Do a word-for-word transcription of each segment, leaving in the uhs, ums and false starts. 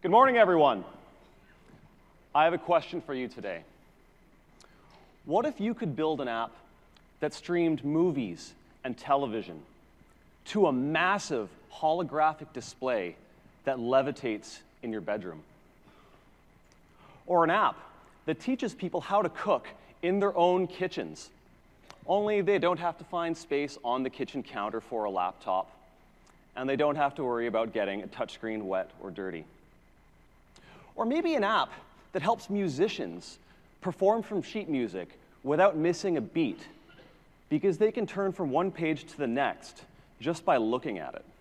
Good morning, everyone. I have a question for you today. What if you could build an app that streamed movies and television to a massive holographic display that levitates in your bedroom? Or an app that teaches people how to cook in their own kitchens, only they don't have to find space on the kitchen counter for a laptop, and they don't have to worry about getting a touchscreen wet or dirty. Or maybe an app that helps musicians perform from sheet music without missing a beat, because they can turn from one page to the next just by looking at it.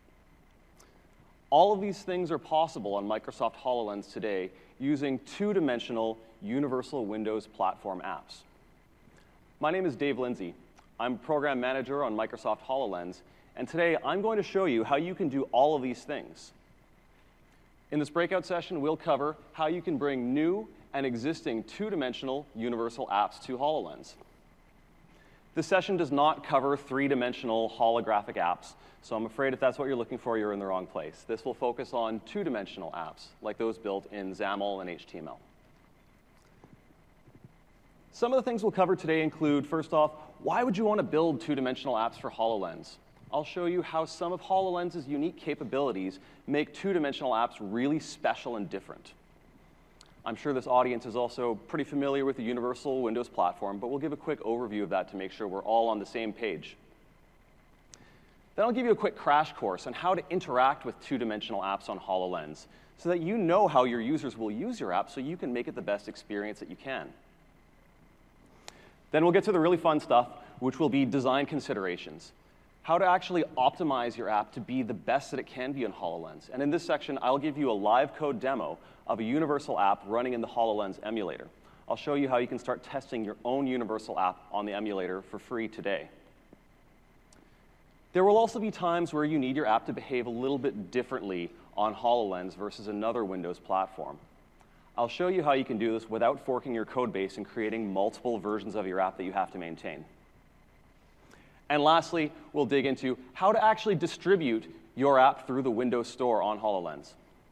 All of these things are possible on Microsoft HoloLens today using two-dimensional Universal Windows Platform apps. My name is Dave Lindsay. I'm Program Manager on Microsoft HoloLens, and today I'm going to show you how you can do all of these things. In this breakout session, we'll cover how you can bring new and existing two-dimensional universal apps to HoloLens. This session does not cover three-dimensional holographic apps, so I'm afraid if that's what you're looking for, you're in the wrong place. This will focus on two-dimensional apps, like those built in XAML and H T M L. Some of the things we'll cover today include, first off, why would you want to build two-dimensional apps for HoloLens? I'll show you how some of HoloLens's unique capabilities make two-dimensional apps really special and different. I'm sure this audience is also pretty familiar with the Universal Windows Platform, but we'll give a quick overview of that to make sure we're all on the same page. Then I'll give you a quick crash course on how to interact with two-dimensional apps on HoloLens so that you know how your users will use your app so you can make it the best experience that you can. Then we'll get to the really fun stuff, which will be design considerations. How to actually optimize your app to be the best that it can be on HoloLens. And in this section, I'll give you a live code demo of a Universal app running in the HoloLens emulator. I'll show you how you can start testing your own Universal app on the emulator for free today. There will also be times where you need your app to behave a little bit differently on HoloLens versus another Windows platform. I'll show you how you can do this without forking your code base and creating multiple versions of your app that you have to maintain. And lastly, we'll dig into how to actually distribute your app through the Windows Store on HoloLens.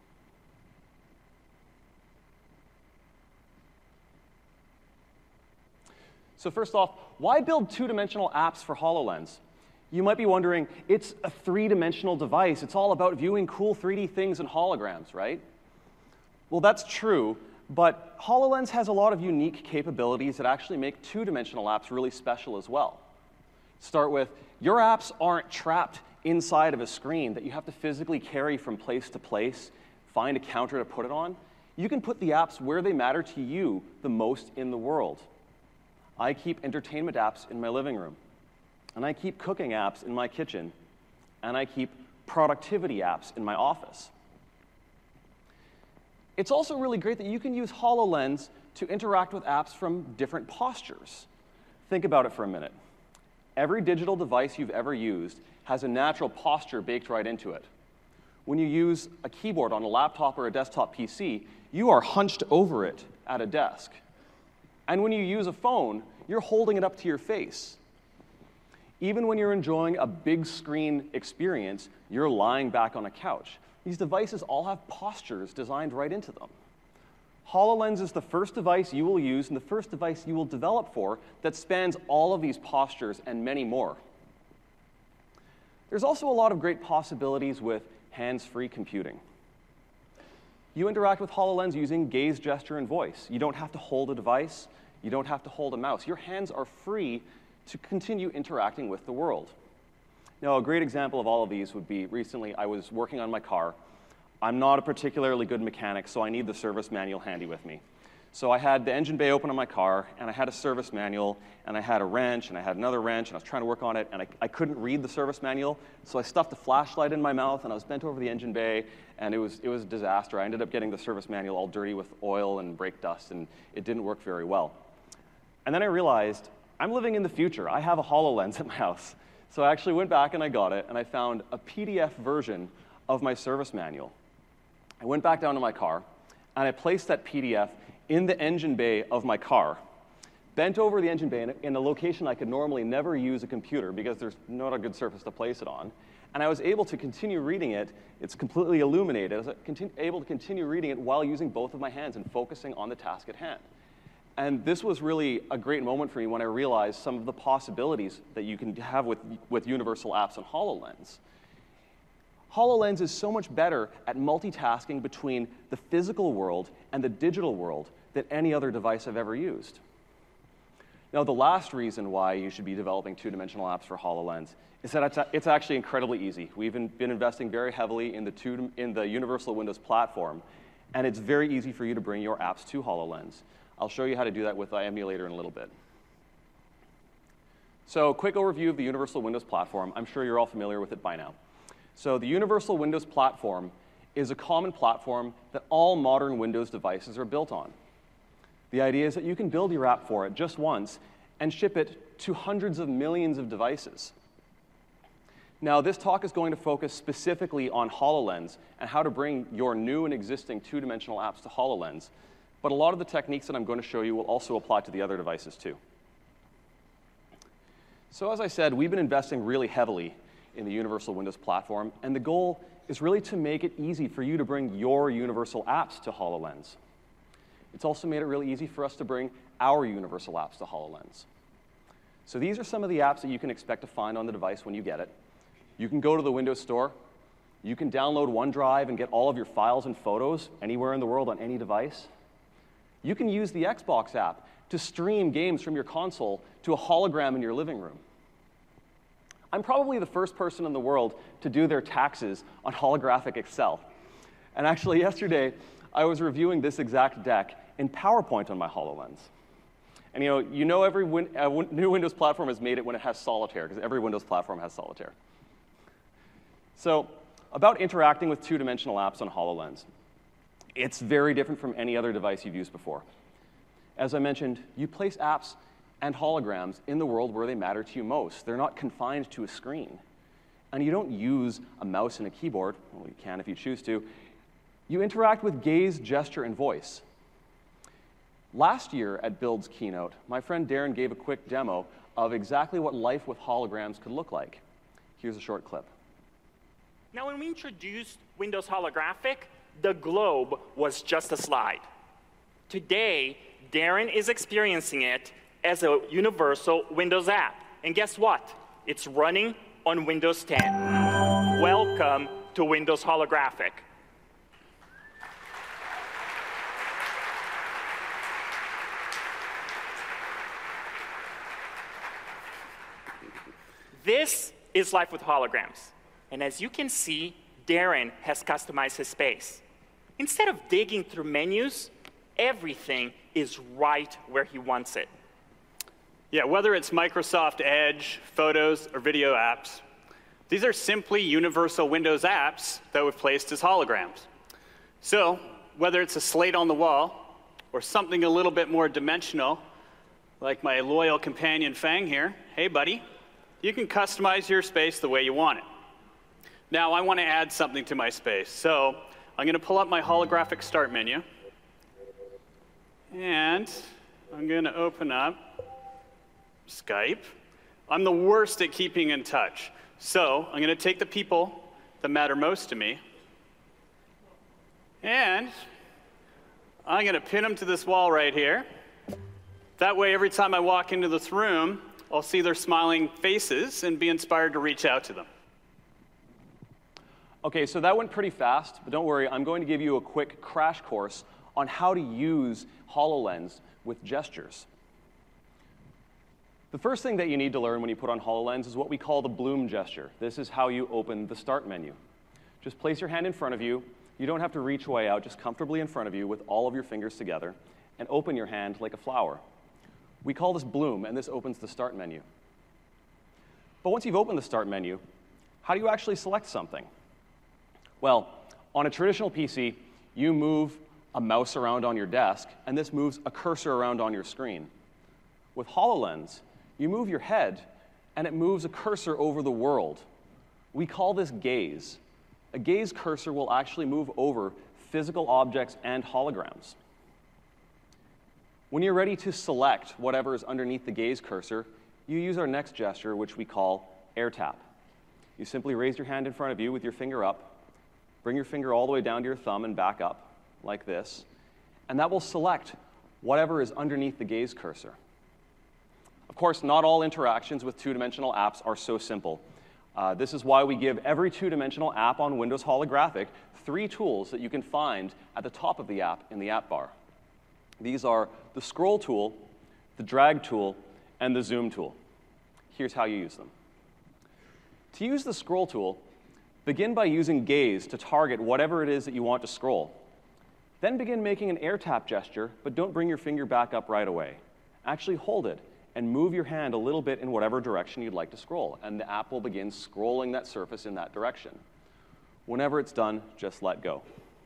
So first off, why build two-dimensional apps for HoloLens? You might be wondering, it's a three-dimensional device. It's all about viewing cool three D things in holograms, right? Well, that's true, but HoloLens has a lot of unique capabilities that actually make two-dimensional apps really special as well. Start with, your apps aren't trapped inside of a screen that you have to physically carry from place to place, find a counter to put it on. You can put the apps where they matter to you the most in the world. I keep entertainment apps in my living room, and I keep cooking apps in my kitchen, and I keep productivity apps in my office. It's also really great that you can use HoloLens to interact with apps from different postures. Think about it for a minute. Every digital device you've ever used has a natural posture baked right into it. When you use a keyboard on a laptop or a desktop P C, you are hunched over it at a desk. And when you use a phone, you're holding it up to your face. Even when you're enjoying a big screen experience, you're lying back on a couch. These devices all have postures designed right into them. HoloLens is the first device you will use and the first device you will develop for that spans all of these postures and many more. There's also a lot of great possibilities with hands-free computing. You interact with HoloLens using gaze, gesture, and voice. You don't have to hold a device. You don't have to hold a mouse. Your hands are free to continue interacting with the world. Now, a great example of all of these would be recently I was working on my car. I'm not a particularly good mechanic, so I need the service manual handy with me. So I had the engine bay open on my car, and I had a service manual, and I had a wrench, and I had another wrench, and I was trying to work on it, and I, I couldn't read the service manual, so I stuffed a flashlight in my mouth, and I was bent over the engine bay, and it was, it was a disaster. I ended up getting the service manual all dirty with oil and brake dust, and it didn't work very well. And then I realized, I'm living in the future. I have a HoloLens at my house. So I actually went back and I got it, and I found a P D F version of my service manual. I went back down to my car, and I placed that P D F in the engine bay of my car, bent over the engine bay in a, in a location I could normally never use a computer because there's not a good surface to place it on. And I was able to continue reading it. It's completely illuminated. I was continu- able to continue reading it while using both of my hands and focusing on the task at hand. And this was really a great moment for me when I realized some of the possibilities that you can have with, with Universal Apps on HoloLens. HoloLens is so much better at multitasking between the physical world and the digital world than any other device I've ever used. Now, the last reason why you should be developing two-dimensional apps for HoloLens is that it's, it's actually incredibly easy. We've been investing very heavily in the, two, in the Universal Windows platform, and it's very easy for you to bring your apps to HoloLens. I'll show you how to do that with the emulator in a little bit. So, quick overview of the Universal Windows platform. I'm sure you're all familiar with it by now. So, the Universal Windows platform is a common platform that all modern Windows devices are built on. The idea is that you can build your app for it just once and ship it to hundreds of millions of devices. Now, this talk is going to focus specifically on HoloLens and how to bring your new and existing two-dimensional apps to HoloLens. But a lot of the techniques that I'm going to show you will also apply to the other devices too. So as I said, we've been investing really heavily in the Universal Windows platform, and the goal is really to make it easy for you to bring your Universal apps to HoloLens. It's also made it really easy for us to bring our Universal apps to HoloLens. So these are some of the apps that you can expect to find on the device when you get it. You can go to the Windows Store. You can download OneDrive and get all of your files and photos anywhere in the world on any device. You can use the Xbox app to stream games from your console to a hologram in your living room. I'm probably the first person in the world to do their taxes on holographic Excel. And actually, yesterday, I was reviewing this exact deck in PowerPoint on my HoloLens. And you know, you know every win uh, win new Windows platform has made it when it has Solitaire, because every Windows platform has Solitaire. So, about interacting with two-dimensional apps on HoloLens. It's very different from any other device you've used before. As I mentioned, you place apps and holograms in the world where they matter to you most. They're not confined to a screen. And you don't use a mouse and a keyboard. Well, you can if you choose to. You interact with gaze, gesture, and voice. Last year at Build's keynote, my friend Darren gave a quick demo of exactly what life with holograms could look like. Here's a short clip. Now, when we introduced Windows Holographic, the globe was just a slide. Today, Darren is experiencing it as a universal Windows app. And guess what? It's running on Windows ten. Welcome to Windows Holographic. This is life with holograms. And as you can see, Darren has customized his space. Instead of digging through menus, everything is right where he wants it. Yeah, whether it's Microsoft Edge, Photos, or video apps, these are simply universal Windows apps that we've placed as holograms. So, whether it's a slate on the wall, or something a little bit more dimensional, like my loyal companion Fang here, hey buddy, you can customize your space the way you want it. Now, I want to add something to my space, so I'm going to pull up my holographic start menu, and I'm going to open up Skype. I'm the worst at keeping in touch, so I'm going to take the people that matter most to me, and I'm going to pin them to this wall right here. That way, every time I walk into this room, I'll see their smiling faces and be inspired to reach out to them. Okay, so that went pretty fast, but don't worry, I'm going to give you a quick crash course on how to use HoloLens with gestures. The first thing that you need to learn when you put on HoloLens is what we call the Bloom gesture. This is how you open the Start menu. Just place your hand in front of you. You don't have to reach way out, just comfortably in front of you with all of your fingers together, and open your hand like a flower. We call this Bloom, and this opens the Start menu. But once you've opened the Start menu, how do you actually select something? Well, on a traditional P C, you move a mouse around on your desk, and this moves a cursor around on your screen. With HoloLens, you move your head, and it moves a cursor over the world. We call this gaze. A gaze cursor will actually move over physical objects and holograms. When you're ready to select whatever is underneath the gaze cursor, you use our next gesture, which we call AirTap. You simply raise your hand in front of you with your finger up, bring your finger all the way down to your thumb and back up, like this, and that will select whatever is underneath the gaze cursor. Of course, not all interactions with two-dimensional apps are so simple. Uh, this is why we give every two-dimensional app on Windows Holographic three tools that you can find at the top of the app in the app bar. These are the scroll tool, the drag tool, and the zoom tool. Here's how you use them. To use the scroll tool, begin by using gaze to target whatever it is that you want to scroll. Then begin making an air tap gesture, but don't bring your finger back up right away. Actually hold it and move your hand a little bit in whatever direction you'd like to scroll, and the app will begin scrolling that surface in that direction. Whenever it's done, just let go.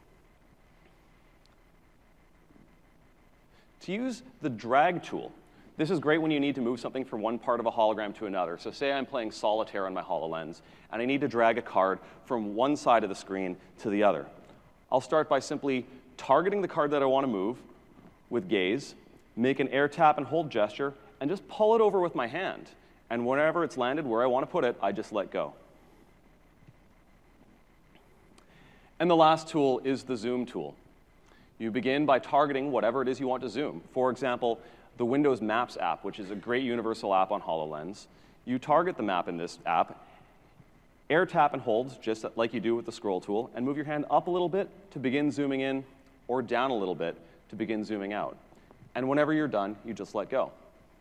To use the drag tool, this is great when you need to move something from one part of a hologram to another. So say I'm playing solitaire on my HoloLens, and I need to drag a card from one side of the screen to the other. I'll start by simply targeting the card that I want to move with gaze, make an air tap and hold gesture, and just pull it over with my hand. And whenever it's landed where I want to put it, I just let go. And the last tool is the zoom tool. You begin by targeting whatever it is you want to zoom. For example, the Windows Maps app, which is a great universal app on HoloLens. You target the map in this app, air tap and hold, just like you do with the scroll tool, and move your hand up a little bit to begin zooming in, or down a little bit to begin zooming out. And whenever you're done, you just let go.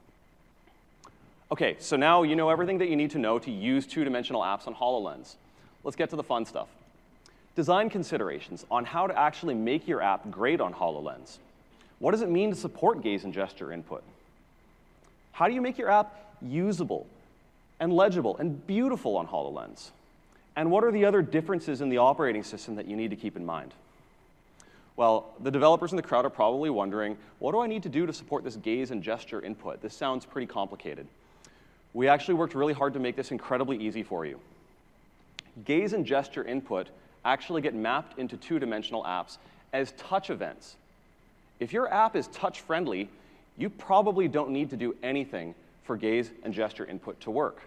OK, so now you know everything that you need to know to use two-dimensional apps on HoloLens. Let's get to the fun stuff. Design considerations on how to actually make your app great on HoloLens. What does it mean to support gaze and gesture input? How do you make your app usable and legible and beautiful on HoloLens? And what are the other differences in the operating system that you need to keep in mind? Well, the developers in the crowd are probably wondering, what do I need to do to support this gaze and gesture input? This sounds pretty complicated. We actually worked really hard to make this incredibly easy for you. Gaze and gesture input actually get mapped into two-dimensional apps as touch events. If your app is touch-friendly, you probably don't need to do anything for gaze and gesture input to work.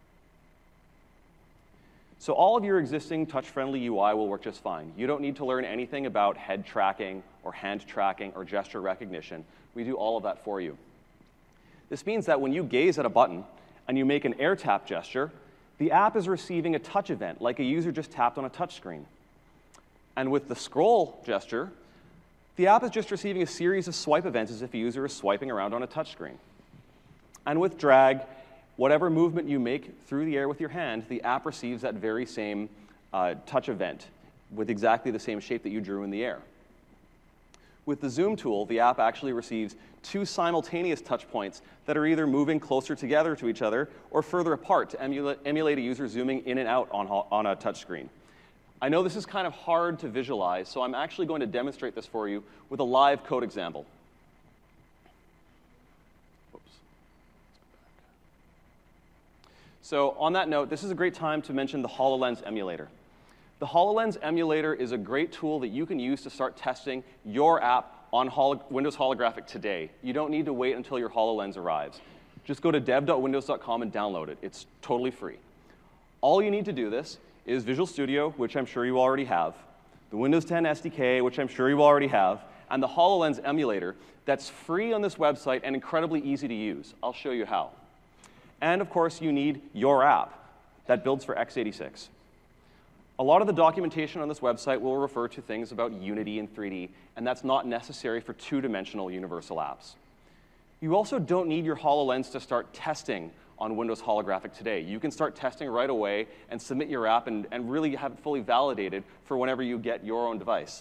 So all of your existing touch-friendly U I will work just fine. You don't need to learn anything about head tracking or hand tracking or gesture recognition. We do all of that for you. This means that when you gaze at a button and you make an air tap gesture, the app is receiving a touch event, like a user just tapped on a touch screen. And with the scroll gesture, the app is just receiving a series of swipe events as if a user is swiping around on a touch screen. And with drag, whatever movement you make through the air with your hand, the app receives that very same uh, touch event with exactly the same shape that you drew in the air. With the zoom tool, the app actually receives two simultaneous touch points that are either moving closer together to each other or further apart to emulate, emulate a user zooming in and out on, on a touch screen. I know this is kind of hard to visualize, so I'm actually going to demonstrate this for you with a live code example. Oops. So on that note, this is a great time to mention the HoloLens emulator. The HoloLens emulator is a great tool that you can use to start testing your app on Holo- Windows Holographic today. You don't need to wait until your HoloLens arrives. Just go to dev dot windows dot com and download it. It's totally free. All you need to do this is Visual Studio, which I'm sure you already have, the Windows ten S D K, which I'm sure you already have, and the HoloLens emulator that's free on this website and incredibly easy to use. I'll show you how. And of course, you need your app that builds for x eighty-six. A lot of the documentation on this website will refer to things about Unity and three D, and that's not necessary for two-dimensional universal apps. You also don't need your HoloLens to start testing on Windows Holographic today. You can start testing right away and submit your app and, and really have it fully validated for whenever you get your own device.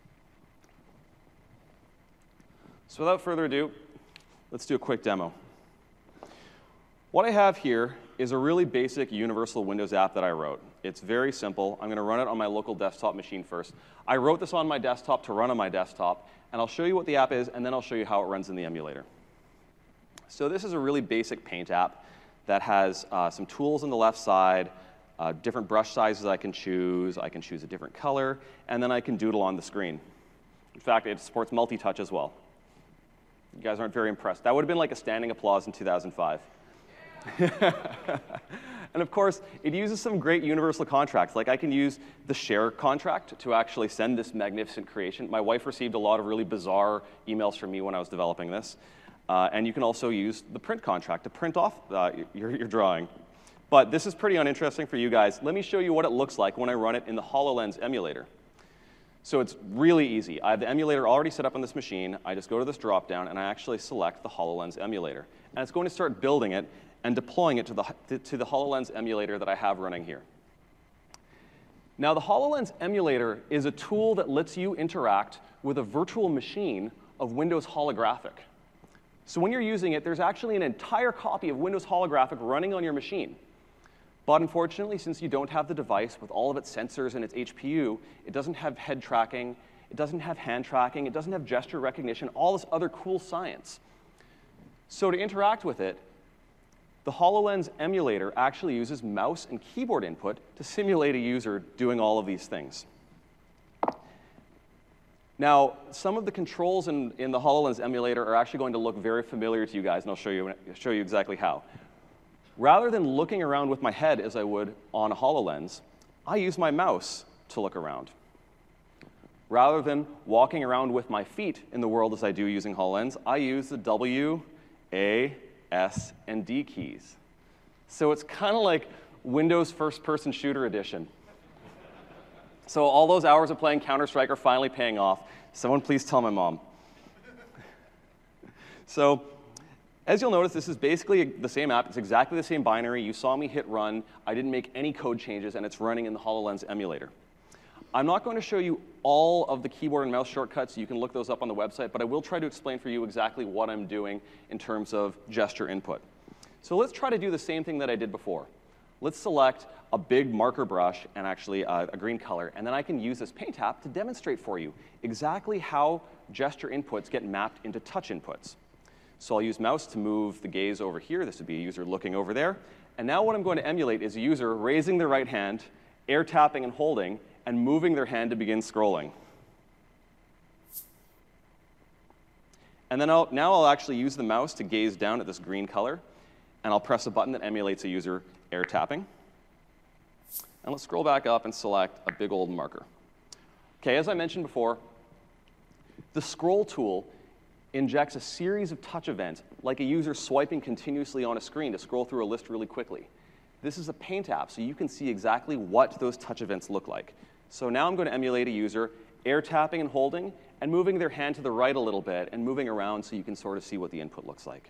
So without further ado, let's do a quick demo. What I have here is a really basic universal Windows app that I wrote. It's very simple. I'm going to run it on my local desktop machine first. I wrote this on my desktop to run on my desktop, and I'll show you what the app is, and then I'll show you how it runs in the emulator. So this is a really basic Paint app that has uh, some tools on the left side, uh, different brush sizes I can choose. I can choose a different color, and then I can doodle on the screen. In fact, it supports multi-touch as well. You guys aren't very impressed. That would have been like a standing applause in two thousand five. And of course, it uses some great universal contracts. Like I can use the share contract to actually send this magnificent creation. My wife received a lot of really bizarre emails from me when I was developing this. Uh, and you can also use the print contract to print off uh, your, your drawing. But this is pretty uninteresting for you guys. Let me show you what it looks like when I run it in the HoloLens emulator. So it's really easy. I have the emulator already set up on this machine. I just go to this drop-down, and I actually select the HoloLens emulator. And it's going to start building it and deploying it to the, to the HoloLens emulator that I have running here. Now, the HoloLens emulator is a tool that lets you interact with a virtual machine of Windows Holographic. So when you're using it, there's actually an entire copy of Windows Holographic running on your machine. But unfortunately, since you don't have the device with all of its sensors and its H P U, it doesn't have head tracking, it doesn't have hand tracking, it doesn't have gesture recognition, all this other cool science. So to interact with it, the HoloLens emulator actually uses mouse and keyboard input to simulate a user doing all of these things. Now, some of the controls in, in the HoloLens emulator are actually going to look very familiar to you guys, and I'll show you, show you exactly how. Rather than looking around with my head as I would on a HoloLens, I use my mouse to look around. Rather than walking around with my feet in the world as I do using HoloLens, I use the W, A, S, and D keys. So it's kind of like Windows first-person shooter edition. So all those hours of playing Counter-Strike are finally paying off. Someone please tell my mom. So as you'll notice, this is basically the same app. It's exactly the same binary. You saw me hit run. I didn't make any code changes, and it's running in the HoloLens emulator. I'm not going to show you all of the keyboard and mouse shortcuts. You can look those up on the website, but I will try to explain for you exactly what I'm doing in terms of gesture input. So let's try to do the same thing that I did before. Let's select a big marker brush and actually uh, a green color, and then I can use this Paint app to demonstrate for you exactly how gesture inputs get mapped into touch inputs. So I'll use mouse to move the gaze over here. This would be a user looking over there. And now what I'm going to emulate is a user raising their right hand, air tapping and holding, and moving their hand to begin scrolling. And then I'll, now I'll actually use the mouse to gaze down at this green color, and I'll press a button that emulates a user air tapping. And let's scroll back up and select a big old marker. Okay, as I mentioned before, the scroll tool injects a series of touch events, like a user swiping continuously on a screen to scroll through a list really quickly. This is a Paint app, so you can see exactly what those touch events look like. So now I'm going to emulate a user air tapping and holding, and moving their hand to the right a little bit, and moving around so you can sort of see what the input looks like.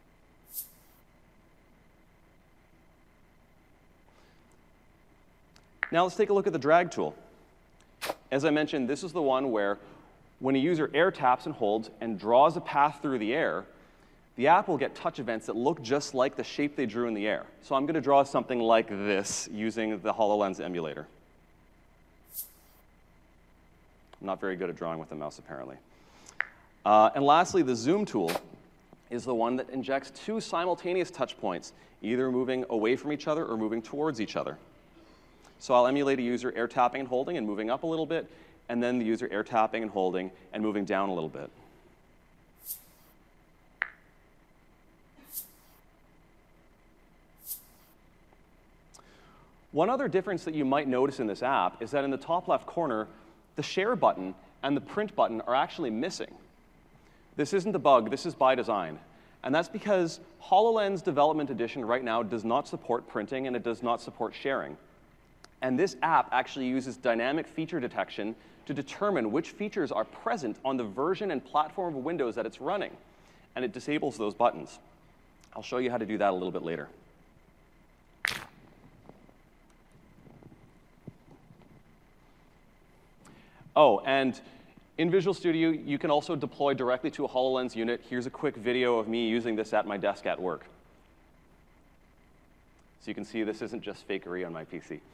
Now let's take a look at the drag tool. As I mentioned, this is the one where when a user air taps and holds and draws a path through the air, the app will get touch events that look just like the shape they drew in the air. So I'm going to draw something like this using the HoloLens emulator. I'm not very good at drawing with the mouse, apparently. Uh, and lastly, the zoom tool is the one that injects two simultaneous touch points, either moving away from each other or moving towards each other. So I'll emulate a user air tapping and holding and moving up a little bit, and then the user air tapping and holding and moving down a little bit. One other difference that you might notice in this app is that in the top left corner, the share button and the print button are actually missing. This isn't a bug, this is by design. And that's because HoloLens Development Edition right now does not support printing and it does not support sharing. And this app actually uses dynamic feature detection to determine which features are present on the version and platform of Windows that it's running. And it disables those buttons. I'll show you how to do that a little bit later. Oh, and in Visual Studio, you can also deploy directly to a HoloLens unit. Here's a quick video of me using this at my desk at work. So you can see this isn't just fakery on my P C.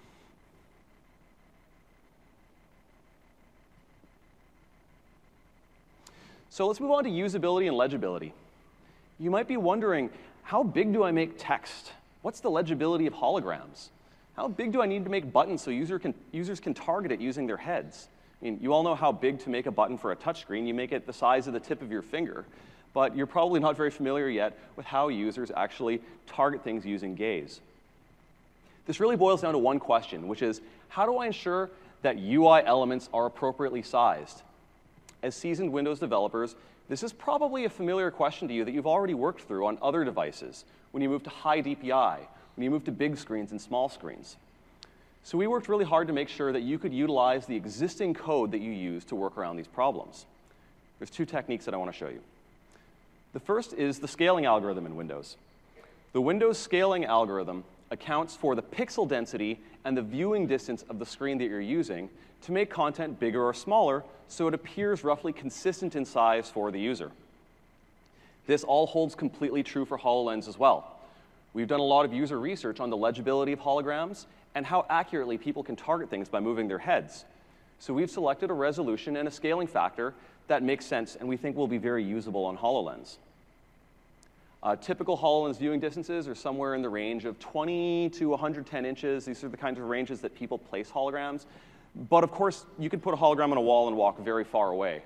So let's move on to usability and legibility. You might be wondering, how big do I make text? What's the legibility of holograms? How big do I need to make buttons so user can, users can target it using their heads? I mean, you all know how big to make a button for a touchscreen. You make it the size of the tip of your finger. But you're probably not very familiar yet with how users actually target things using gaze. This really boils down to one question, which is, how do I ensure that U I elements are appropriately sized? As seasoned Windows developers, this is probably a familiar question to you that you've already worked through on other devices, when you move to high D P I, when you move to big screens and small screens. So we worked really hard to make sure that you could utilize the existing code that you use to work around these problems. There's two techniques that I want to show you. The first is the scaling algorithm in Windows. The Windows scaling algorithm accounts for the pixel density and the viewing distance of the screen that you're using to make content bigger or smaller so it appears roughly consistent in size for the user. This all holds completely true for HoloLens as well. We've done a lot of user research on the legibility of holograms and how accurately people can target things by moving their heads. So we've selected a resolution and a scaling factor that makes sense and we think will be very usable on HoloLens. Uh, typical HoloLens viewing distances are somewhere in the range of twenty to one hundred ten inches. These are the kinds of ranges that people place holograms. But of course, you could put a hologram on a wall and walk very far away.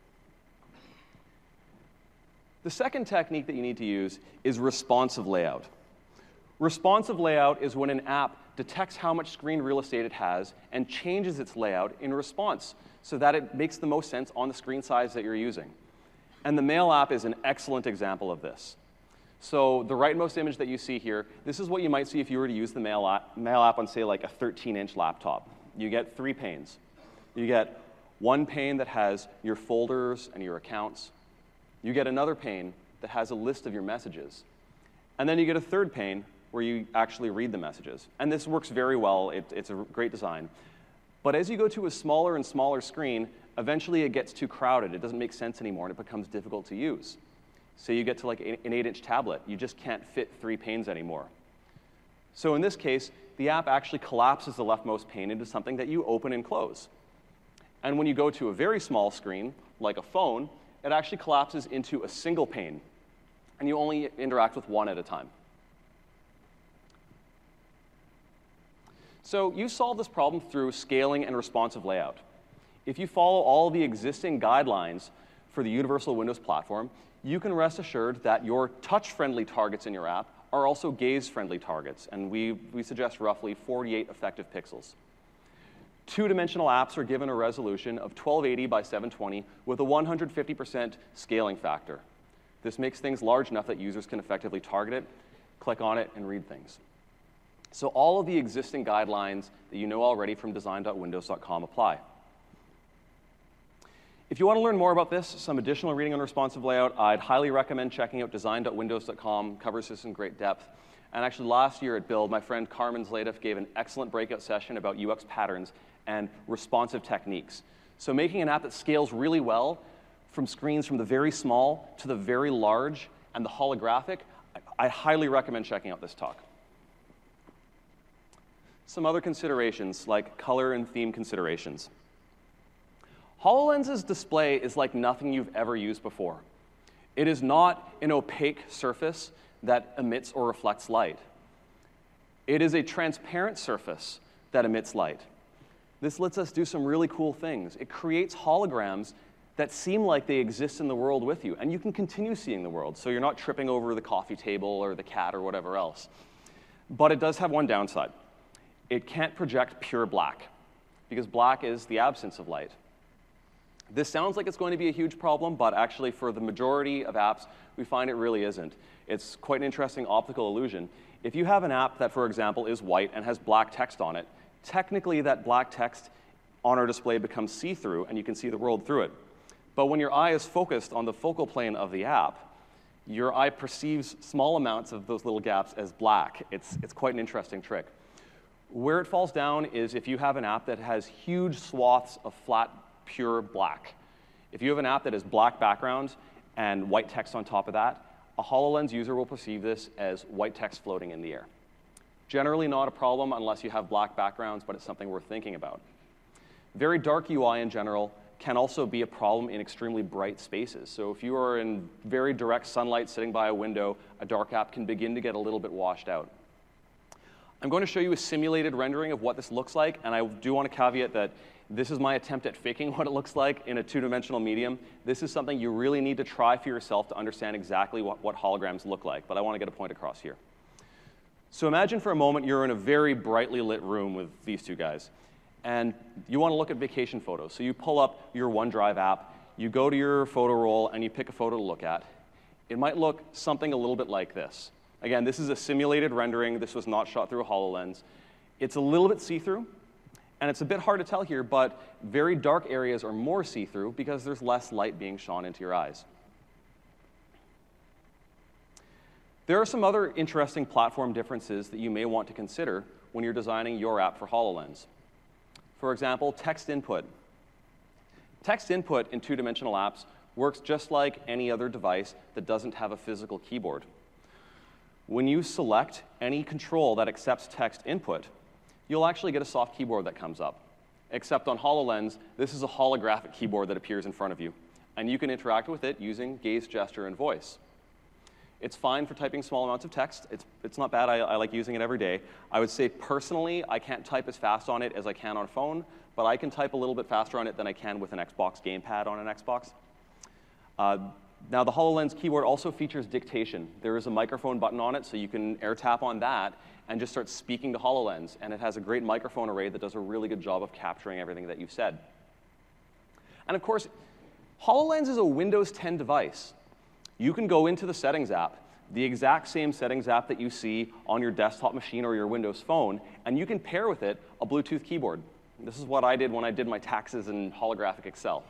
The second technique that you need to use is responsive layout. Responsive layout is when an app detects how much screen real estate it has and changes its layout in response so that it makes the most sense on the screen size that you're using. And the Mail app is an excellent example of this. So the rightmost image that you see here, this is what you might see if you were to use the Mail app, Mail app on, say, like a thirteen inch laptop. You get three panes. You get one pane that has your folders and your accounts. You get another pane that has a list of your messages. And then you get a third pane where you actually read the messages. And this works very well. It, it's a great design. But as you go to a smaller and smaller screen, eventually it gets too crowded. It doesn't make sense anymore, and it becomes difficult to use. So you get to like an eight inch tablet. You just can't fit three panes anymore. So in this case, the app actually collapses the leftmost pane into something that you open and close. And when you go to a very small screen, like a phone, it actually collapses into a single pane, and you only interact with one at a time. So you solve this problem through scaling and responsive layout. If you follow all the existing guidelines for the Universal Windows platform, you can rest assured that your touch-friendly targets in your app are also gaze-friendly targets, and we, we suggest roughly forty-eight effective pixels. Two-dimensional apps are given a resolution of twelve eighty by seven twenty with a one hundred fifty percent scaling factor. This makes things large enough that users can effectively target it, click on it, and read things. So all of the existing guidelines that you know already from design dot windows dot com apply. If you want to learn more about this, some additional reading on responsive layout, I'd highly recommend checking out design dot windows dot com. Covers this in great depth. And actually, last year at Build, my friend Carmen Zlatif gave an excellent breakout session about U X patterns and responsive techniques. So making an app that scales really well from screens from the very small to the very large and the holographic, I, I highly recommend checking out this talk. Some other considerations, like color and theme considerations. HoloLens's display is like nothing you've ever used before. It is not an opaque surface that emits or reflects light. It is a transparent surface that emits light. This lets us do some really cool things. It creates holograms that seem like they exist in the world with you, and you can continue seeing the world, so you're not tripping over the coffee table or the cat or whatever else. But it does have one downside. It can't project pure black, because black is the absence of light. This sounds like it's going to be a huge problem, but actually for the majority of apps, we find it really isn't. It's quite an interesting optical illusion. If you have an app that, for example, is white and has black text on it, technically that black text on our display becomes see-through, and you can see the world through it. But when your eye is focused on the focal plane of the app, your eye perceives small amounts of those little gaps as black. It's, it's quite an interesting trick. Where it falls down is if you have an app that has huge swaths of flat, pure black. If you have an app that is black background and white text on top of that, a HoloLens user will perceive this as white text floating in the air. Generally not a problem unless you have black backgrounds, but it's something worth thinking about. Very dark U I in general can also be a problem in extremely bright spaces. So if you are in very direct sunlight sitting by a window, a dark app can begin to get a little bit washed out. I'm going to show you a simulated rendering of what this looks like, and I do want to caveat that this is my attempt at faking what it looks like in a two-dimensional medium. This is something you really need to try for yourself to understand exactly what, what holograms look like, but I want to get a point across here. So imagine for a moment you're in a very brightly lit room with these two guys, and you want to look at vacation photos. So you pull up your OneDrive app, you go to your photo roll, and you pick a photo to look at. It might look something a little bit like this. Again, this is a simulated rendering. This was not shot through a HoloLens. It's a little bit see-through, and it's a bit hard to tell here, but very dark areas are more see-through because there's less light being shone into your eyes. There are some other interesting platform differences that you may want to consider when you're designing your app for HoloLens. For example, text input. Text input in two-dimensional apps works just like any other device that doesn't have a physical keyboard. When you select any control that accepts text input, you'll actually get a soft keyboard that comes up. Except on HoloLens, this is a holographic keyboard that appears in front of you, and you can interact with it using gaze, gesture, and voice. It's fine for typing small amounts of text. It's, it's not bad. I, I like using it every day. I would say, personally, I can't type as fast on it as I can on a phone, but I can type a little bit faster on it than I can with an Xbox gamepad on an Xbox. Uh, now, the HoloLens keyboard also features dictation. There is a microphone button on it, so you can air tap on that and just start speaking to HoloLens. And it has a great microphone array that does a really good job of capturing everything that you've said. And of course, HoloLens is a Windows ten device. You can go into the Settings app, the exact same Settings app that you see on your desktop machine or your Windows phone, and you can pair with it a Bluetooth keyboard. This is what I did when I did my taxes in holographic Excel.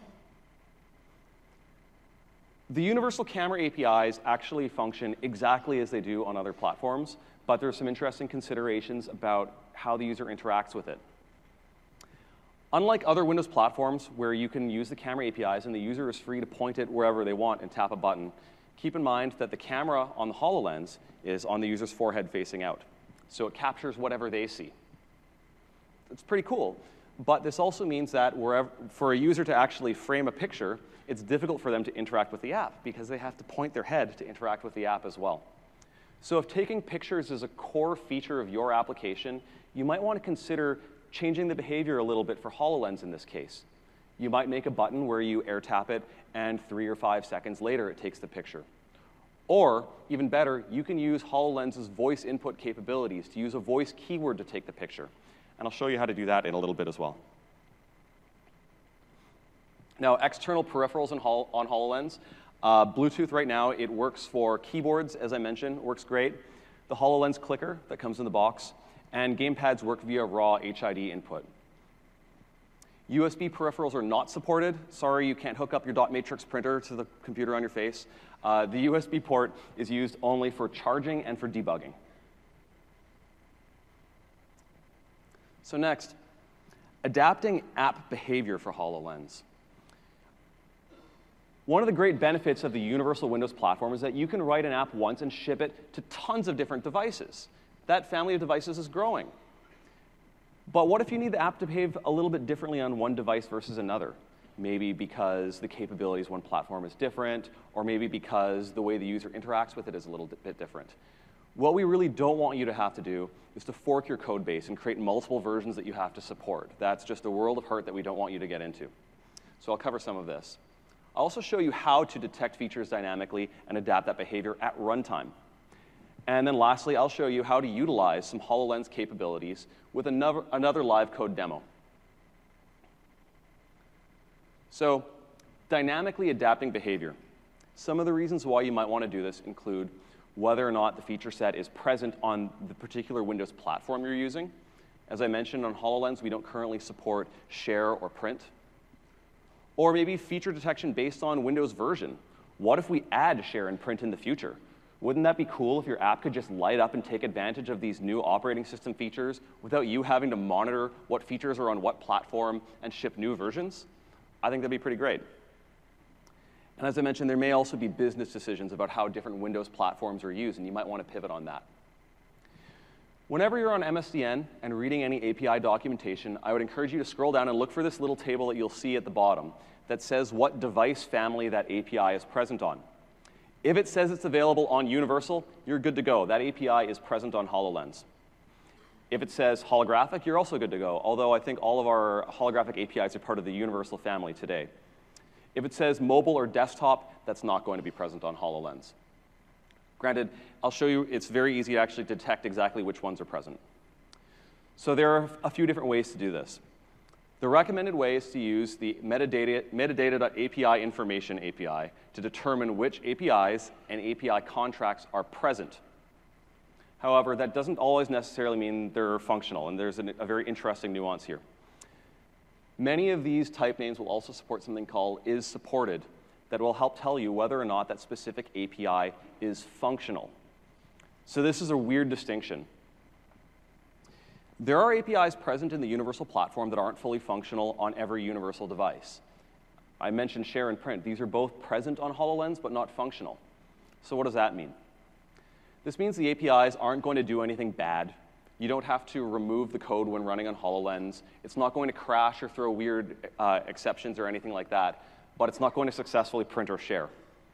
The universal camera A P Is actually function exactly as they do on other platforms, but there are some interesting considerations about how the user interacts with it. Unlike other Windows platforms where you can use the camera A P Is and the user is free to point it wherever they want and tap a button, keep in mind that the camera on the HoloLens is on the user's forehead facing out. So it captures whatever they see. It's pretty cool. But this also means that wherever, for a user to actually frame a picture, it's difficult for them to interact with the app because they have to point their head to interact with the app as well. So if taking pictures is a core feature of your application, you might want to consider changing the behavior a little bit for HoloLens in this case. You might make a button where you air tap it, and three or five seconds later, it takes the picture. Or, even better, you can use HoloLens's voice input capabilities to use a voice keyword to take the picture. And I'll show you how to do that in a little bit as well. Now, external peripherals on, Hol on HoloLens. Uh, Bluetooth right now, it works for keyboards, as I mentioned, works great. The HoloLens clicker that comes in the box, and gamepads work via raw H I D input. U S B peripherals are not supported. Sorry, you can't hook up your dot matrix printer to the computer on your face. Uh, the U S B port is used only for charging and for debugging. So next, adapting app behavior for HoloLens. One of the great benefits of the Universal Windows platform is that you can write an app once and ship it to tons of different devices. That family of devices is growing. But what if you need the app to behave a little bit differently on one device versus another? Maybe because the capabilities of one platform is different, or maybe because the way the user interacts with it is a little bit different. What we really don't want you to have to do is to fork your code base and create multiple versions that you have to support. That's just a world of hurt that we don't want you to get into. So I'll cover some of this. I'll also show you how to detect features dynamically and adapt that behavior at runtime. And then lastly, I'll show you how to utilize some HoloLens capabilities with another, another live code demo. So, dynamically adapting behavior. Some of the reasons why you might want to do this include whether or not the feature set is present on the particular Windows platform you're using. As I mentioned, on HoloLens, we don't currently support share or print. Or maybe feature detection based on Windows version. What if we add share and print in the future? Wouldn't that be cool if your app could just light up and take advantage of these new operating system features without you having to monitor what features are on what platform and ship new versions? I think that'd be pretty great. And as I mentioned, there may also be business decisions about how different Windows platforms are used, and you might want to pivot on that. Whenever you're on M S D N and reading any A P I documentation, I would encourage you to scroll down and look for this little table that you'll see at the bottom that says what device family that A P I is present on. If it says it's available on Universal, you're good to go. That A P I is present on HoloLens. If it says holographic, you're also good to go, although I think all of our holographic A P Is are part of the Universal family today. If it says mobile or desktop, that's not going to be present on HoloLens. Granted, I'll show you, it's very easy to actually detect exactly which ones are present. So there are a few different ways to do this. The recommended way is to use the metadata, metadata.api information A P I to determine which A P Is and A P I contracts are present. However, that doesn't always necessarily mean they're functional, and there's an, a very interesting nuance here. Many of these type names will also support something called is supported that will help tell you whether or not that specific A P I is functional. So this is a weird distinction. There are A P Is present in the universal platform that aren't fully functional on every universal device. I mentioned share and print. These are both present on HoloLens, but not functional. So what does that mean? This means the A P Is aren't going to do anything bad. You don't have to remove the code when running on HoloLens. It's not going to crash or throw weird uh, exceptions or anything like that, but it's not going to successfully print or share.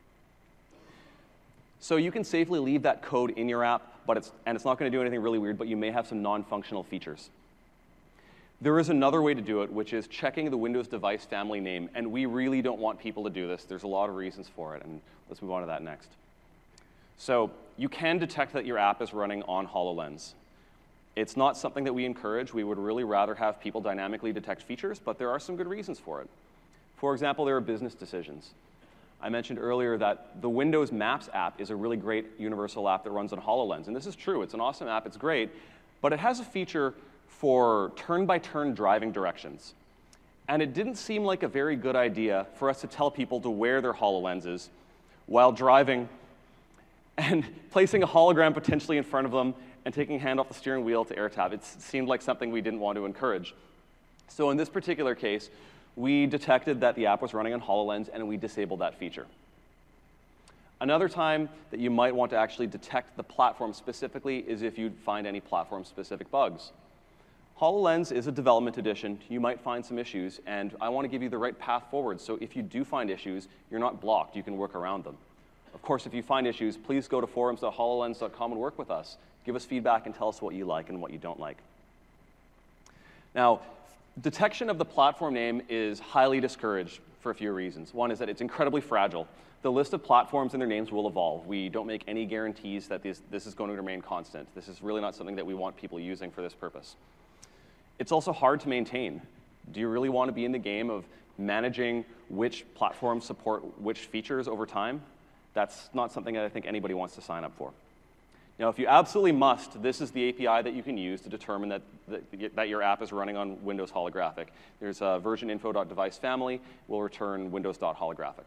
So you can safely leave that code in your app, but it's, and it's not going to do anything really weird, but you may have some non-functional features. There is another way to do it, which is checking the Windows device family name, and we really don't want people to do this. There's a lot of reasons for it, and let's move on to that next. So you can detect that your app is running on HoloLens. It's not something that we encourage. We would really rather have people dynamically detect features, but there are some good reasons for it. For example, there are business decisions. I mentioned earlier that the Windows Maps app is a really great universal app that runs on HoloLens, and this is true. It's an awesome app. It's great, but it has a feature for turn-by-turn driving directions. And it didn't seem like a very good idea for us to tell people to wear their HoloLenses while driving and placing a hologram potentially in front of them and taking a hand off the steering wheel to AirTab. It seemed like something we didn't want to encourage. So in this particular case, we detected that the app was running on HoloLens, and we disabled that feature. Another time that you might want to actually detect the platform specifically is if you find any platform-specific bugs. HoloLens is a development edition. You might find some issues, and I want to give you the right path forward. So if you do find issues, you're not blocked. You can work around them. Of course, if you find issues, please go to forums dot hololens dot com and work with us. Give us feedback and tell us what you like and what you don't like. Now, detection of the platform name is highly discouraged for a few reasons. One is that it's incredibly fragile. The list of platforms and their names will evolve. We don't make any guarantees that this, this is going to remain constant. This is really not something that we want people using for this purpose. It's also hard to maintain. Do you really want to be in the game of managing which platforms support which features over time? That's not something that I think anybody wants to sign up for. Now, if you absolutely must, this is the A P I that you can use to determine that, that, that your app is running on Windows Holographic. There's a version info.device-family will return windows.holographic.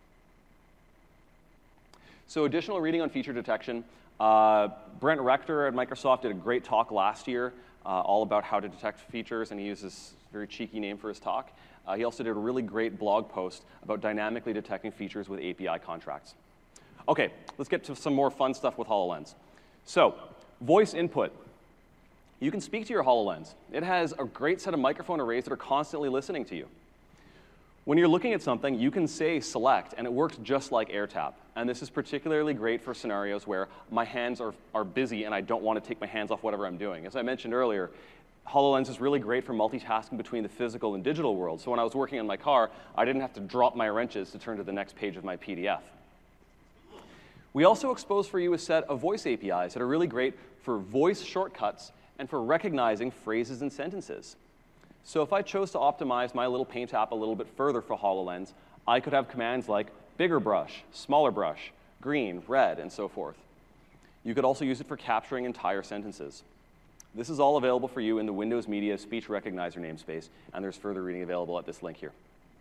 So additional reading on feature detection. Uh, Brent Rector at Microsoft did a great talk last year uh, all about how to detect features, and he used this very cheeky name for his talk. Uh, he also did a really great blog post about dynamically detecting features with A P I contracts. OK, let's get to some more fun stuff with HoloLens. So, voice input. You can speak to your HoloLens. It has a great set of microphone arrays that are constantly listening to you. When you're looking at something, you can say select, and it works just like AirTab. And this is particularly great for scenarios where my hands are, are busy and I don't want to take my hands off whatever I'm doing. As I mentioned earlier, HoloLens is really great for multitasking between the physical and digital world. So when I was working on my car, I didn't have to drop my wrenches to turn to the next page of my P D F. We also expose for you a set of voice A P Is that are really great for voice shortcuts and for recognizing phrases and sentences. So if I chose to optimize my little Paint app a little bit further for HoloLens, I could have commands like bigger brush, smaller brush, green, red, and so forth. You could also use it for capturing entire sentences. This is all available for you in the Windows Media Speech Recognizer namespace, and there's further reading available at this link here.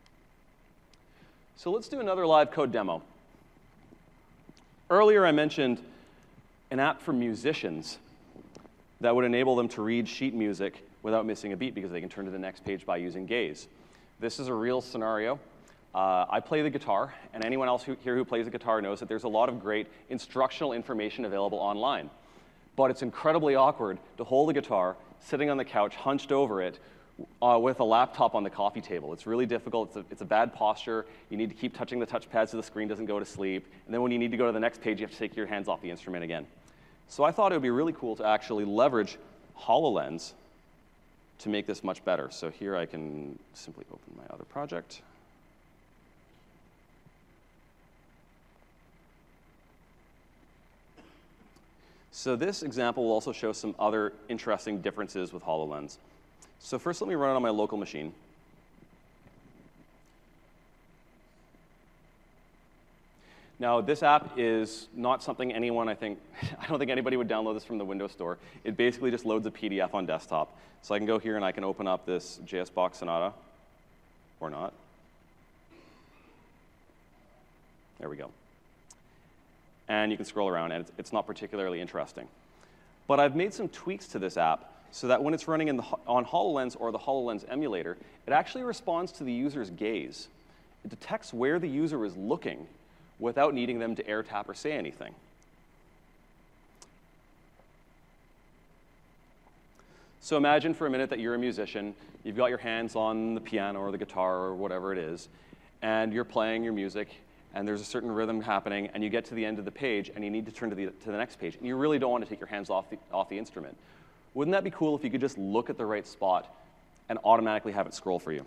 So let's do another live code demo. Earlier, I mentioned an app for musicians that would enable them to read sheet music without missing a beat because they can turn to the next page by using Gaze. This is a real scenario. Uh, I play the guitar, and anyone else who, here who plays the guitar knows that there's a lot of great instructional information available online. But it's incredibly awkward to hold the guitar, sitting on the couch, hunched over it, Uh, with a laptop on the coffee table. It's really difficult. It's a, it's a bad posture. You need to keep touching the touchpad so the screen doesn't go to sleep. And then when you need to go to the next page, you have to take your hands off the instrument again. So I thought it would be really cool to actually leverage HoloLens to make this much better. So here I can simply open my other project. So this example will also show some other interesting differences with HoloLens. So first, let me run it on my local machine. Now, this app is not something anyone, I think, I don't think anybody would download this from the Windows Store. It basically just loads a P D F on desktop. So I can go here and I can open up this J S Box Sonata, or not. There we go. And you can scroll around, and it's, it's not particularly interesting. But I've made some tweaks to this app so that when it's running in the, on HoloLens or the HoloLens emulator, it actually responds to the user's gaze. It detects where the user is looking without needing them to air tap or say anything. So imagine for a minute that you're a musician, you've got your hands on the piano or the guitar or whatever it is, and you're playing your music, and there's a certain rhythm happening, and you get to the end of the page, and you need to turn to the, to the next page, and you really don't want to take your hands off the, off the instrument. Wouldn't that be cool if you could just look at the right spot and automatically have it scroll for you?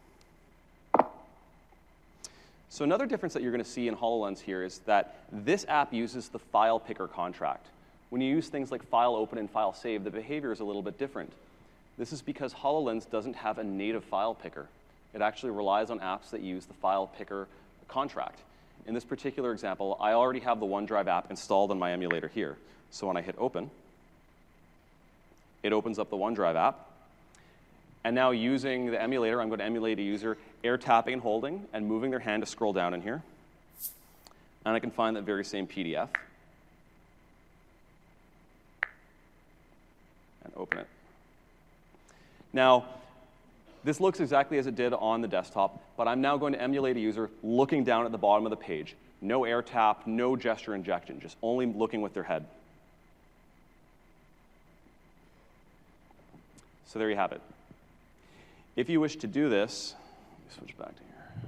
So another difference that you're going to see in HoloLens here is that this app uses the file picker contract. When you use things like file open and file save, the behavior is a little bit different. This is because HoloLens doesn't have a native file picker. It actually relies on apps that use the file picker contract. In this particular example, I already have the OneDrive app installed on my emulator here. So when I hit open, it opens up the OneDrive app. And now using the emulator, I'm going to emulate a user air tapping and holding and moving their hand to scroll down in here. And I can find that very same P D F. And open it. Now, this looks exactly as it did on the desktop, but I'm now going to emulate a user looking down at the bottom of the page. No air tap, no gesture injection, just only looking with their head. So there you have it. If you wish to do this, let me switch back to here.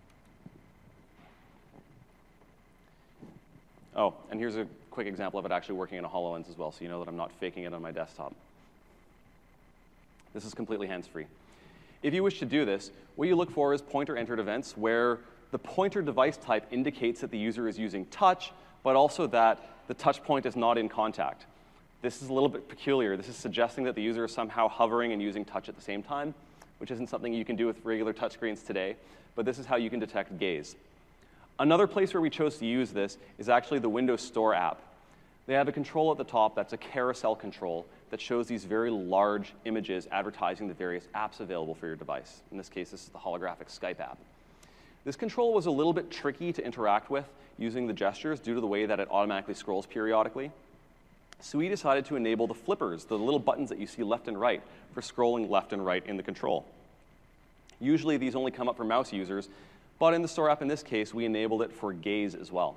Oh, and here's a quick example of it actually working in a HoloLens as well, so you know that I'm not faking it on my desktop. This is completely hands-free. If you wish to do this, what you look for is pointer entered events where the pointer device type indicates that the user is using touch, but also that the touch point is not in contact. This is a little bit peculiar. This is suggesting that the user is somehow hovering and using touch at the same time, which isn't something you can do with regular touchscreens today, but this is how you can detect gaze. Another place where we chose to use this is actually the Windows Store app. They have a control at the top that's a carousel control that shows these very large images advertising the various apps available for your device. In this case, this is the holographic Skype app. This control was a little bit tricky to interact with using the gestures due to the way that it automatically scrolls periodically. So we decided to enable the flippers, the little buttons that you see left and right, for scrolling left and right in the control. Usually these only come up for mouse users, but in the Store app in this case, we enabled it for gaze as well.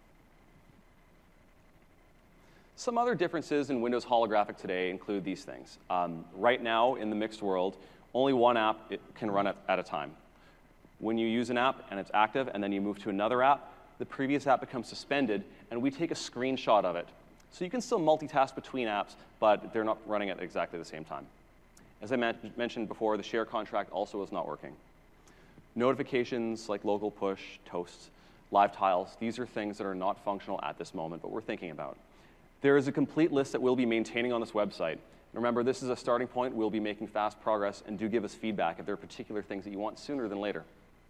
Some other differences in Windows Holographic today include these things. Um, right now, in the mixed world, only one app it can run at, at a time. When you use an app and it's active and then you move to another app, the previous app becomes suspended, and we take a screenshot of it. So you can still multitask between apps, but they're not running at exactly the same time. As I mentioned before, the share contract also is not working. Notifications like local push, toast, live tiles, these are things that are not functional at this moment, but we're thinking about. There is a complete list that we'll be maintaining on this website. Remember, this is a starting point. We'll be making fast progress, and do give us feedback if there are particular things that you want sooner than later.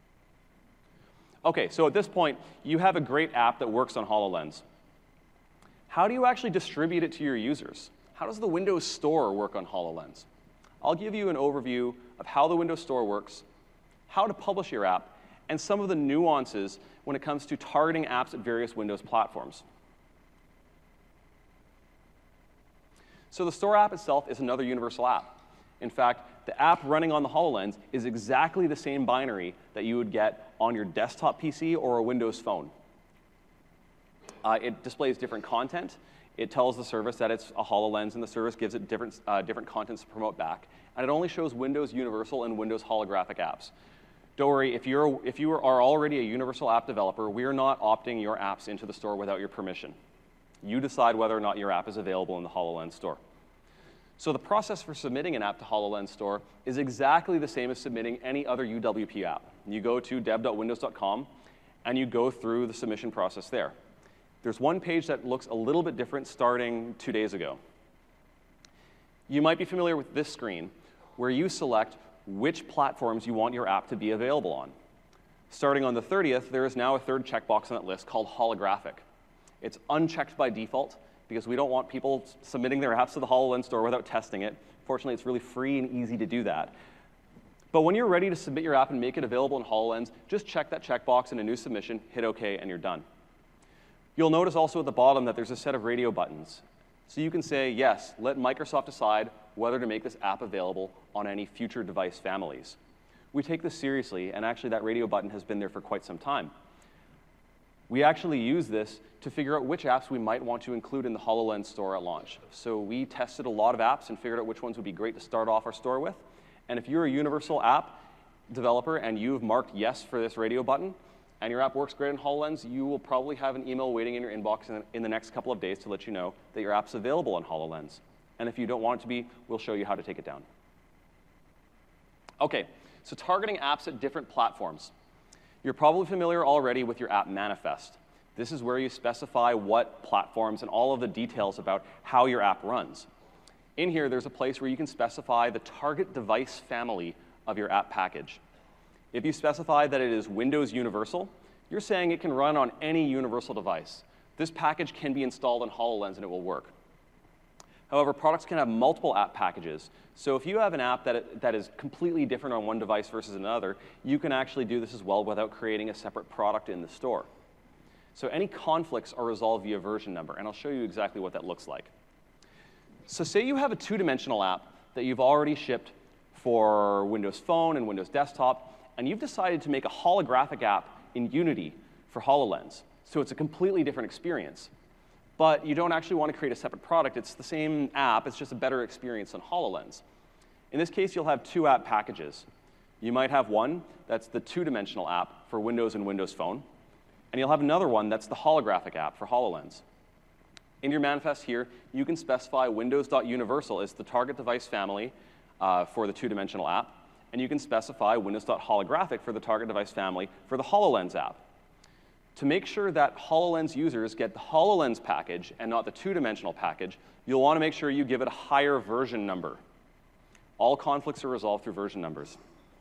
OK, so at this point, you have a great app that works on HoloLens. How do you actually distribute it to your users? How does the Windows Store work on HoloLens? I'll give you an overview of how the Windows Store works, how to publish your app, and some of the nuances when it comes to targeting apps at various Windows platforms. So the Store app itself is another universal app. In fact, the app running on the HoloLens is exactly the same binary that you would get on your desktop P C or a Windows phone. Uh, it displays different content. It tells the service that it's a HoloLens, and the service gives it different, uh, different contents to promote back. And it only shows Windows Universal and Windows Holographic apps. Don't worry, if, you're, if you are already a Universal app developer, we're not opting your apps into the store without your permission. You decide whether or not your app is available in the HoloLens store. So the process for submitting an app to HoloLens Store is exactly the same as submitting any other U W P app. You go to dev dot windows dot com, and you go through the submission process there. There's one page that looks a little bit different starting two days ago. You might be familiar with this screen, where you select which platforms you want your app to be available on. Starting on the thirtieth, there is now a third checkbox on that list called holographic. It's unchecked by default because we don't want people submitting their apps to the HoloLens store without testing it. Fortunately, it's really free and easy to do that. But when you're ready to submit your app and make it available in HoloLens, just check that checkbox in a new submission, hit OK, and you're done. You'll notice also at the bottom that there's a set of radio buttons. So you can say, yes, let Microsoft decide whether to make this app available on any future device families. We take this seriously, and actually that radio button has been there for quite some time. We actually use this to figure out which apps we might want to include in the HoloLens store at launch. So we tested a lot of apps and figured out which ones would be great to start off our store with. And if you're a Universal app developer and you've marked yes for this radio button, and your app works great in HoloLens, you will probably have an email waiting in your inbox in, in the next couple of days to let you know that your app's available on HoloLens. And if you don't want it to be, we'll show you how to take it down. OK, so targeting apps at different platforms. You're probably familiar already with your app manifest. This is where you specify what platforms and all of the details about how your app runs. In here, there's a place where you can specify the target device family of your app package. If you specify that it is Windows Universal, you're saying it can run on any Universal device. This package can be installed on HoloLens and it will work. However, products can have multiple app packages. So if you have an app that, that is completely different on one device versus another, you can actually do this as well without creating a separate product in the store. So any conflicts are resolved via version number, and I'll show you exactly what that looks like. So say you have a two-dimensional app that you've already shipped for Windows Phone and Windows Desktop, and you've decided to make a holographic app in Unity for HoloLens. So it's a completely different experience. But you don't actually want to create a separate product. It's the same app. It's just a better experience on HoloLens. In this case, you'll have two app packages. You might have one that's the two-dimensional app for Windows and Windows Phone. And you'll have another one that's the holographic app for HoloLens. In your manifest here, you can specify Windows.Universal as the target device family uh, for the two-dimensional app. And you can specify Windows.Holographic for the target device family for the HoloLens app. To make sure that HoloLens users get the HoloLens package and not the two-dimensional package, you'll want to make sure you give it a higher version number. All conflicts are resolved through version numbers.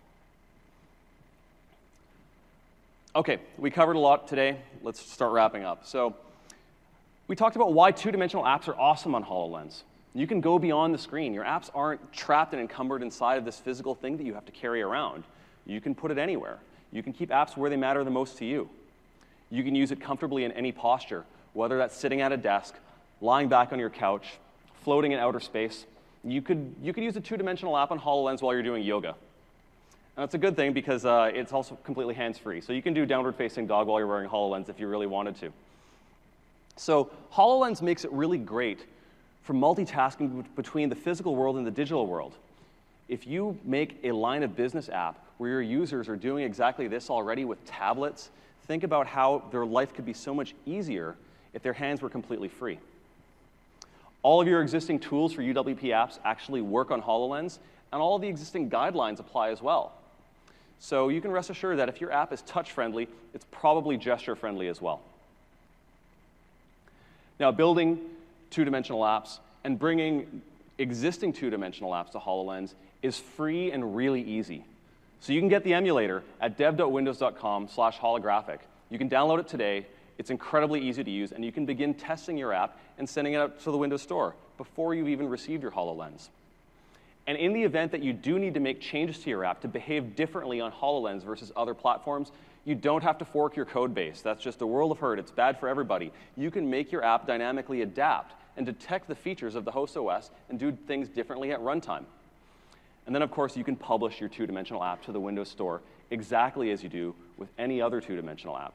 OK, we covered a lot today. Let's start wrapping up. So we talked about why two-dimensional apps are awesome on HoloLens. You can go beyond the screen. Your apps aren't trapped and encumbered inside of this physical thing that you have to carry around. You can put it anywhere. You can keep apps where they matter the most to you. You can use it comfortably in any posture, whether that's sitting at a desk, lying back on your couch, floating in outer space. You could, you could use a two-dimensional app on HoloLens while you're doing yoga. And that's a good thing because uh, it's also completely hands-free. So you can do downward-facing dog while you're wearing HoloLens if you really wanted to. So HoloLens makes it really great for multitasking between the physical world and the digital world. If you make a line of business app where your users are doing exactly this already with tablets, think about how their life could be so much easier if their hands were completely free. All of your existing tools for U W P apps actually work on HoloLens, and all of the existing guidelines apply as well. So you can rest assured that if your app is touch-friendly, it's probably gesture-friendly as well. Now, building two-dimensional apps and bringing existing two-dimensional apps to HoloLens is free and really easy. So you can get the emulator at dev dot windows dot com slash holographic. You can download it today. It's incredibly easy to use, and you can begin testing your app and sending it out to the Windows Store before you've even received your HoloLens. And in the event that you do need to make changes to your app to behave differently on HoloLens versus other platforms, you don't have to fork your code base. That's just a world of hurt. It's bad for everybody. You can make your app dynamically adapt and detect the features of the host O S and do things differently at runtime. And then, of course, you can publish your two-dimensional app to the Windows Store exactly as you do with any other two-dimensional app.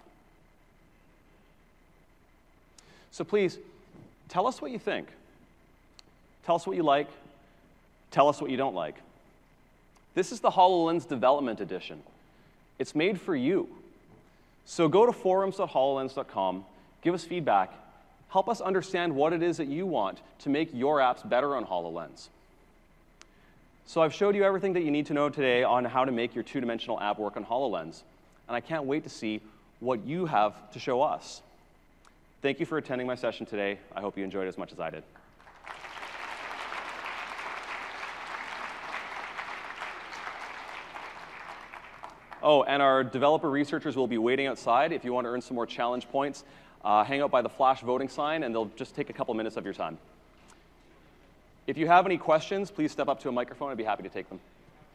So please, tell us what you think. Tell us what you like. Tell us what you don't like. This is the HoloLens Development Edition. It's made for you. So go to forums dot hololens dot com, give us feedback, help us understand what it is that you want to make your apps better on HoloLens. So I've showed you everything that you need to know today on how to make your two-dimensional app work on HoloLens. And I can't wait to see what you have to show us. Thank you for attending my session today. I hope you enjoyed it as much as I did. Oh, and our developer researchers will be waiting outside. If you want to earn some more challenge points, uh, hang out by the flash voting sign, and they'll just take a couple minutes of your time. If you have any questions, please step up to a microphone. I'd be happy to take them.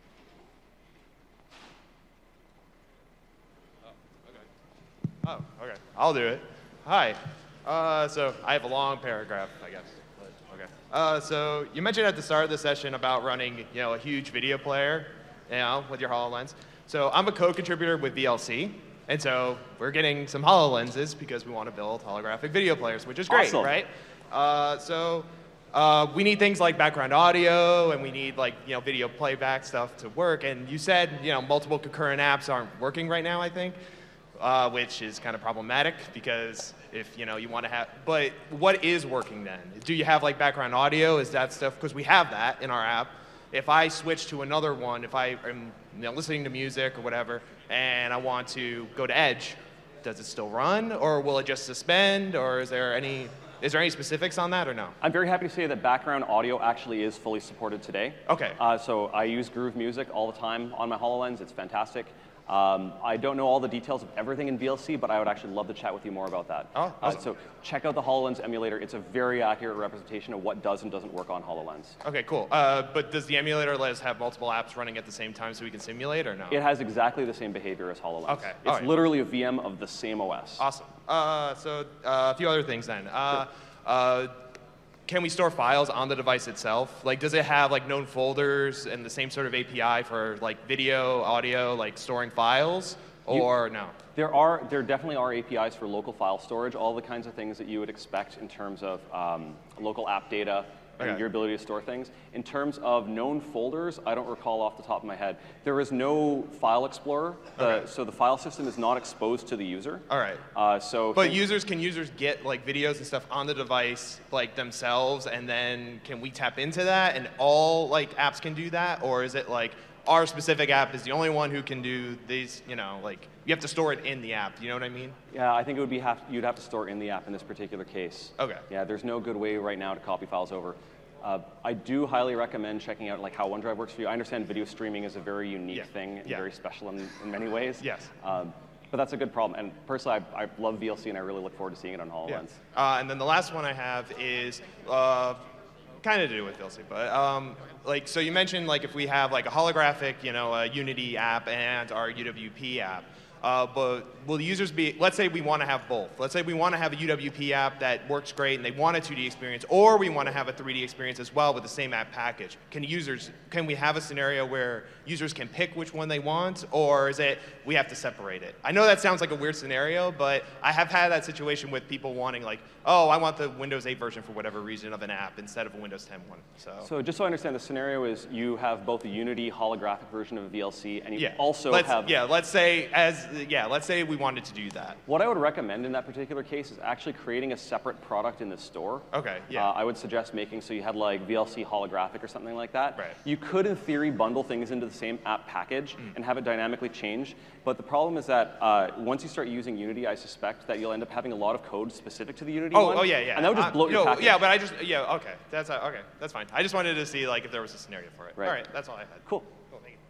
Oh, okay. Oh, okay. I'll do it. Hi. Uh, so I have a long paragraph, I guess. But, okay. Uh, so you mentioned at the start of the session about running, you know, a huge video player, you know, with your HoloLens. So I'm a co-contributor with V L C, and so we're getting some HoloLenses because we want to build holographic video players, which is great, Awesome. right? Uh, so uh, we need things like background audio, and we need like you know video playback stuff to work. And you said you know multiple concurrent apps aren't working right now, I think, uh, which is kind of problematic because if you know you want to have. But what is working then? Do you have like background audio? Is that stuff? Because we have that in our app. If I switch to another one, if I am you know, listening to music or whatever, and I want to go to Edge, does it still run, or will it just suspend, or is there any is there any specifics on that, or no? I'm very happy to say that background audio actually is fully supported today. Okay. Uh, so I use Groove Music all the time on my HoloLens. It's fantastic. Um, I don't know all the details of everything in V L C, but I would actually love to chat with you more about that. Oh, awesome. uh, so check out the HoloLens emulator. It's a very accurate representation of what does and doesn't work on HoloLens. Okay, cool. Uh, but does the emulator let us have multiple apps running at the same time so we can simulate, or no? It has exactly the same behavior as HoloLens. Okay, It's alright. literally a V M of the same O S. Awesome. Uh, so uh, a few other things then. Uh, uh, can we store files on the device itself? Like, does it have like known folders and the same sort of A P I for like video, audio, like storing files, or You- no? There are, there definitely are A P Is for local file storage, all the kinds of things that you would expect in terms of um, local app data and Okay. your ability to store things. In terms of known folders, I don't recall off the top of my head. There is no file explorer, the, Okay. so the file system is not exposed to the user. All right. Uh, so But think- users, can users get like videos and stuff on the device like themselves, and then can we tap into that and all like apps can do that, or is it like our specific app is the only one who can do these? You know, like you have to store it in the app. You know what I mean? Yeah, I think it would be have, you'd have to store in the app in this particular case. Okay. Yeah, there's no good way right now to copy files over. Uh, I do highly recommend checking out like how OneDrive works for you. I understand video streaming is a very unique Yeah. thing and Yeah. very special in, in many ways. Yes. Um, but that's a good problem. And personally, I, I love V L C and I really look forward to seeing it on HoloLens. Uh, and then the last one I have is uh, kind of to do with V L C, but um, like so you mentioned like if we have like a holographic, you know, a Unity app and our U W P app. Uh, but will the users be, let's say we want to have both. Let's say we want to have a U W P app that works great and they want a two D experience, or we want to have a three D experience as well with the same app package. Can users, can we have a scenario where users can pick which one they want, or is it we have to separate it? I know that sounds like a weird scenario, but I have had that situation with people wanting like, oh, I want the Windows eight version for whatever reason of an app instead of a Windows ten one. So, So just so I understand, the scenario is you have both the Unity holographic version of a V L C and you yeah. also let's, have... Yeah, let's say as, yeah, let's say we wanted to do that. What I would recommend in that particular case is actually creating a separate product in the store. Okay, yeah. Uh, I would suggest making so you had like V L C holographic or something like that. Right. You could, in theory, bundle things into the same app package Mm. and have it dynamically change. But the problem is that uh, once you start using Unity, I suspect that you'll end up having a lot of code specific to the Unity Oh, one. oh yeah, yeah. And that would just Uh, bloat your no, package. Yeah, but I just, yeah, okay. That's, uh, okay, that's fine. I just wanted to see like if there was a scenario for it. Right. All right, that's all I had. Cool. Cool, thank you.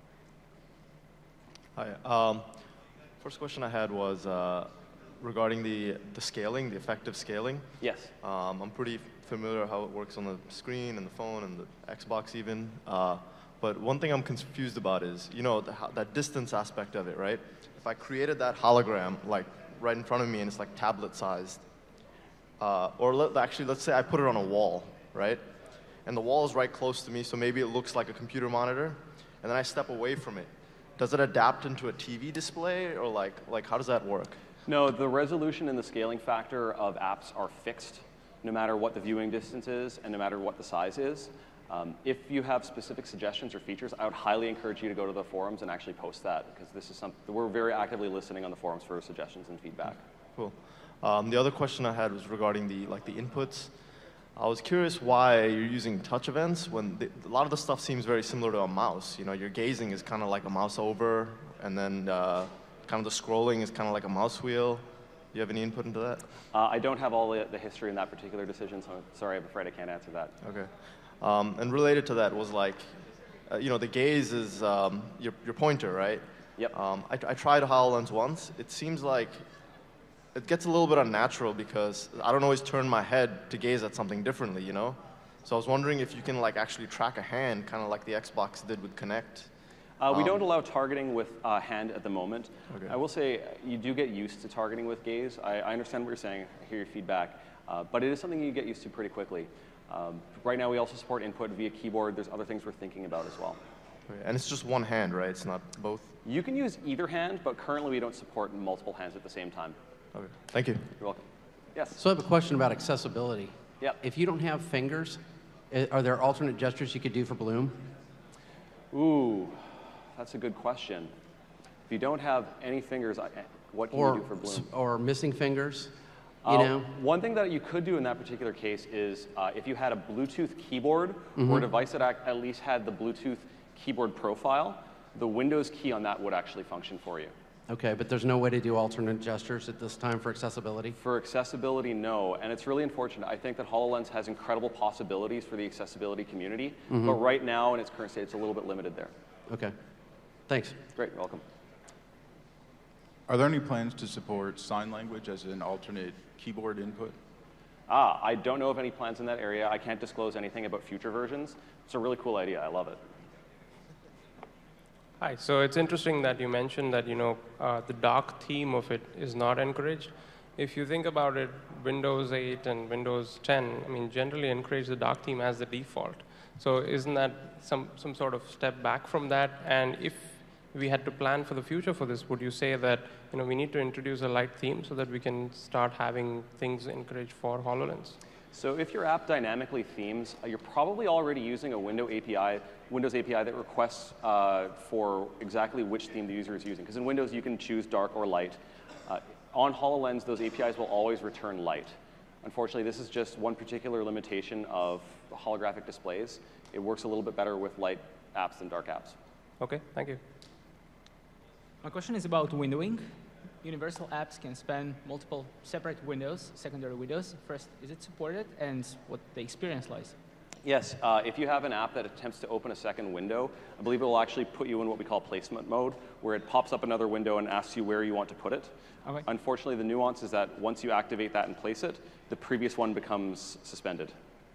Hi. Um, first question I had was uh, regarding the, the scaling, the effective scaling. Yes. Um, I'm pretty familiar how it works on the screen and the phone and the Xbox even. Uh, but one thing I'm confused about is, you know, the, ho- that distance aspect of it, right? If I created that hologram like right in front of me and it's like tablet sized, uh, or let, actually let's say I put it on a wall, right? And the wall is right close to me, so maybe it looks like a computer monitor, and then I step away from it. Does it adapt into a T V display, or like, like how does that work? No, the resolution and the scaling factor of apps are fixed no matter what the viewing distance is and no matter what the size is. Um, if you have specific suggestions or features, I would highly encourage you to go to the forums and actually post that, because this is something we're very actively listening on the forums for suggestions and feedback. Cool. Um, the other question I had was regarding the like the inputs. I was curious why you're using touch events when the, a lot of the stuff seems very similar to a mouse. You know, your gazing is kind of like a mouse over, and then uh, kind of the scrolling is kind of like a mouse wheel. You have any input into that? Uh, I don't have all the, the history in that particular decision, so sorry, I'm afraid I can't answer that. Okay. Um, and related to that was like, uh, you know, the gaze is um, your, your pointer, right? Yep. Um, I, I tried HoloLens once. It seems like it gets a little bit unnatural because I don't always turn my head to gaze at something differently, you know? So I was wondering if you can like actually track a hand, kind of like the Xbox did with Kinect. Uh, we Um, don't allow targeting with uh, hand at the moment. Okay. I will say you do get used to targeting with gaze. I, I understand what you're saying. I hear your feedback. Uh, but it is something you get used to pretty quickly. Um, right now, we also support input via keyboard. There's other things we're thinking about as well. Okay. And it's just one hand, right? It's not both? You can use either hand, but currently we don't support multiple hands at the same time. Okay. Thank you. You're welcome. Yes? So I have a question about accessibility. Yep. If you don't have fingers, i- are there alternate gestures you could do for Bloom? Ooh, that's a good question. If you don't have any fingers, I- what can Or, you do for Bloom? or missing fingers? You Uh, know? One thing that you could do in that particular case is uh, if you had a Bluetooth keyboard Mm-hmm. or a device that ac- at least had the Bluetooth keyboard profile, the Windows key on that would actually function for you. Okay, but there's no way to do alternate gestures at this time for accessibility? For accessibility, no, and it's really unfortunate. I think that HoloLens has incredible possibilities for the accessibility community, Mm-hmm. but right now in its current state, it's a little bit limited there. Okay, thanks. Great, you're welcome. Are there any plans to support sign language as an alternate keyboard input? Ah, I don't know of any plans in that area. I can't disclose anything about future versions. It's a really cool idea. I love it. Hi. So it's interesting that you mentioned that you know uh, the dock theme of it is not encouraged. If you think about it, Windows eight and Windows ten, I mean, generally encourage the dock theme as the default. So isn't that some some sort of step back from that? And if we had to plan for the future for this, would you say that you know we need to introduce a light theme so that we can start having things encouraged for HoloLens? So if your app dynamically themes, uh, you're probably already using a window A P I, Windows A P I that requests uh, for exactly which theme the user is using. Because in Windows, you can choose dark or light. Uh, on HoloLens, those A P Is will always return light. Unfortunately, this is just one particular limitation of holographic displays. It works a little bit better with light apps than dark apps. Okay, thank you. My question is about windowing. Universal apps can span multiple separate windows, secondary windows. First, is it supported, and what the experience like? Yes, uh, if you have an app that attempts to open a second window, I believe it will actually put you in what we call placement mode, where it pops up another window and asks you where you want to put it. Okay. Unfortunately, the nuance is that once you activate that and place it, the previous one becomes suspended.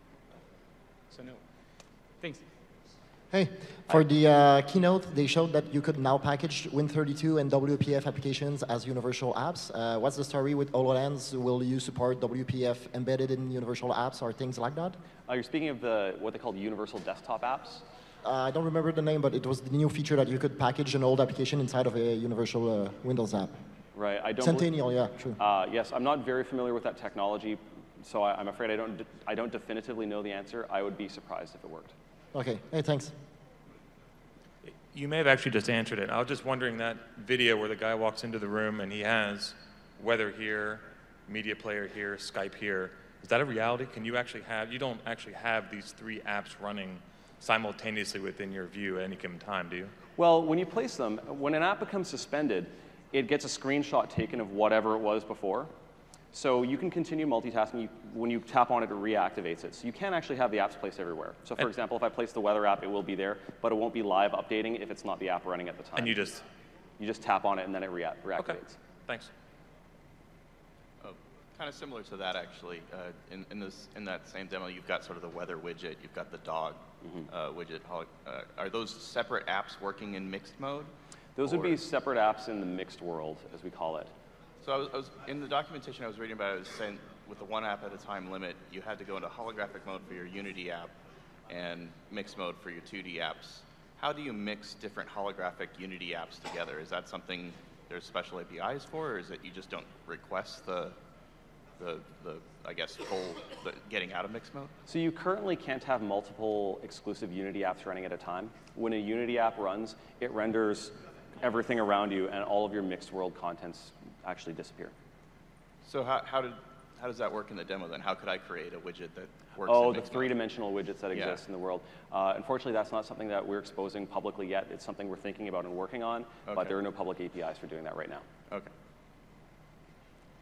So no. Thanks. Hey, for the uh, keynote, they showed that you could now package Win thirty-two and W P F applications as universal apps. Uh, what's the story with HoloLens? Will you support W P F embedded in universal apps or things like that? Uh, you're speaking of the what they call universal desktop apps? Uh, I don't remember the name, but it was the new feature that you could package an old application inside of a universal uh, Windows app. Right. I don't. Centennial, yeah, true. Uh, yes, I'm not very familiar with that technology, so I, I'm afraid I don't. De I don't definitively know the answer. I would be surprised if it worked. Okay. Hey, thanks. You may have actually just answered it. I was just wondering that video where the guy walks into the room and he has weather here, media player here, Skype here. Is that a reality? Can you actually have, you don't actually have these three apps running simultaneously within your view at any given time, do you? Well, when you place them, when an app becomes suspended, it gets a screenshot taken of whatever it was before. So you can continue multitasking. You, when you tap on it, it reactivates it. So you can actually have the apps placed everywhere. So for And- example, if I place the weather app, it will be there, but it won't be live updating if it's not the app running at the time. And you just, You just tap on it and then it rea reactivates. okay, thanks. Oh, kind of similar to that, actually. Uh, in, in, this, in that same demo, you've got sort of the weather widget, you've got the dog Mm-hmm. uh, widget. Hol- Uh, are those separate apps working in mixed mode? Those would Or- be separate apps in the mixed world, as we call it. So I was, I was, in the documentation I was reading about, it was saying with the one app at a time limit, you had to go into holographic mode for your Unity app and mixed mode for your two D apps. How do you mix different holographic Unity apps together? Is that something there's special A P Is for, or is it you just don't request the, the, the I guess, full the getting out of mixed mode? So you currently can't have multiple exclusive Unity apps running at a time. When a Unity app runs, it renders everything around you, and all of your mixed world contents actually disappear. So how, how did how does that work in the demo then? How could I create a widget that works Oh, in the mixed mode? three-dimensional widgets that Yeah. exist in the world. Uh, unfortunately, that's not something that we're exposing publicly yet. It's something we're thinking about and working on, Okay. but there are no public A P Is for doing that right now. Okay.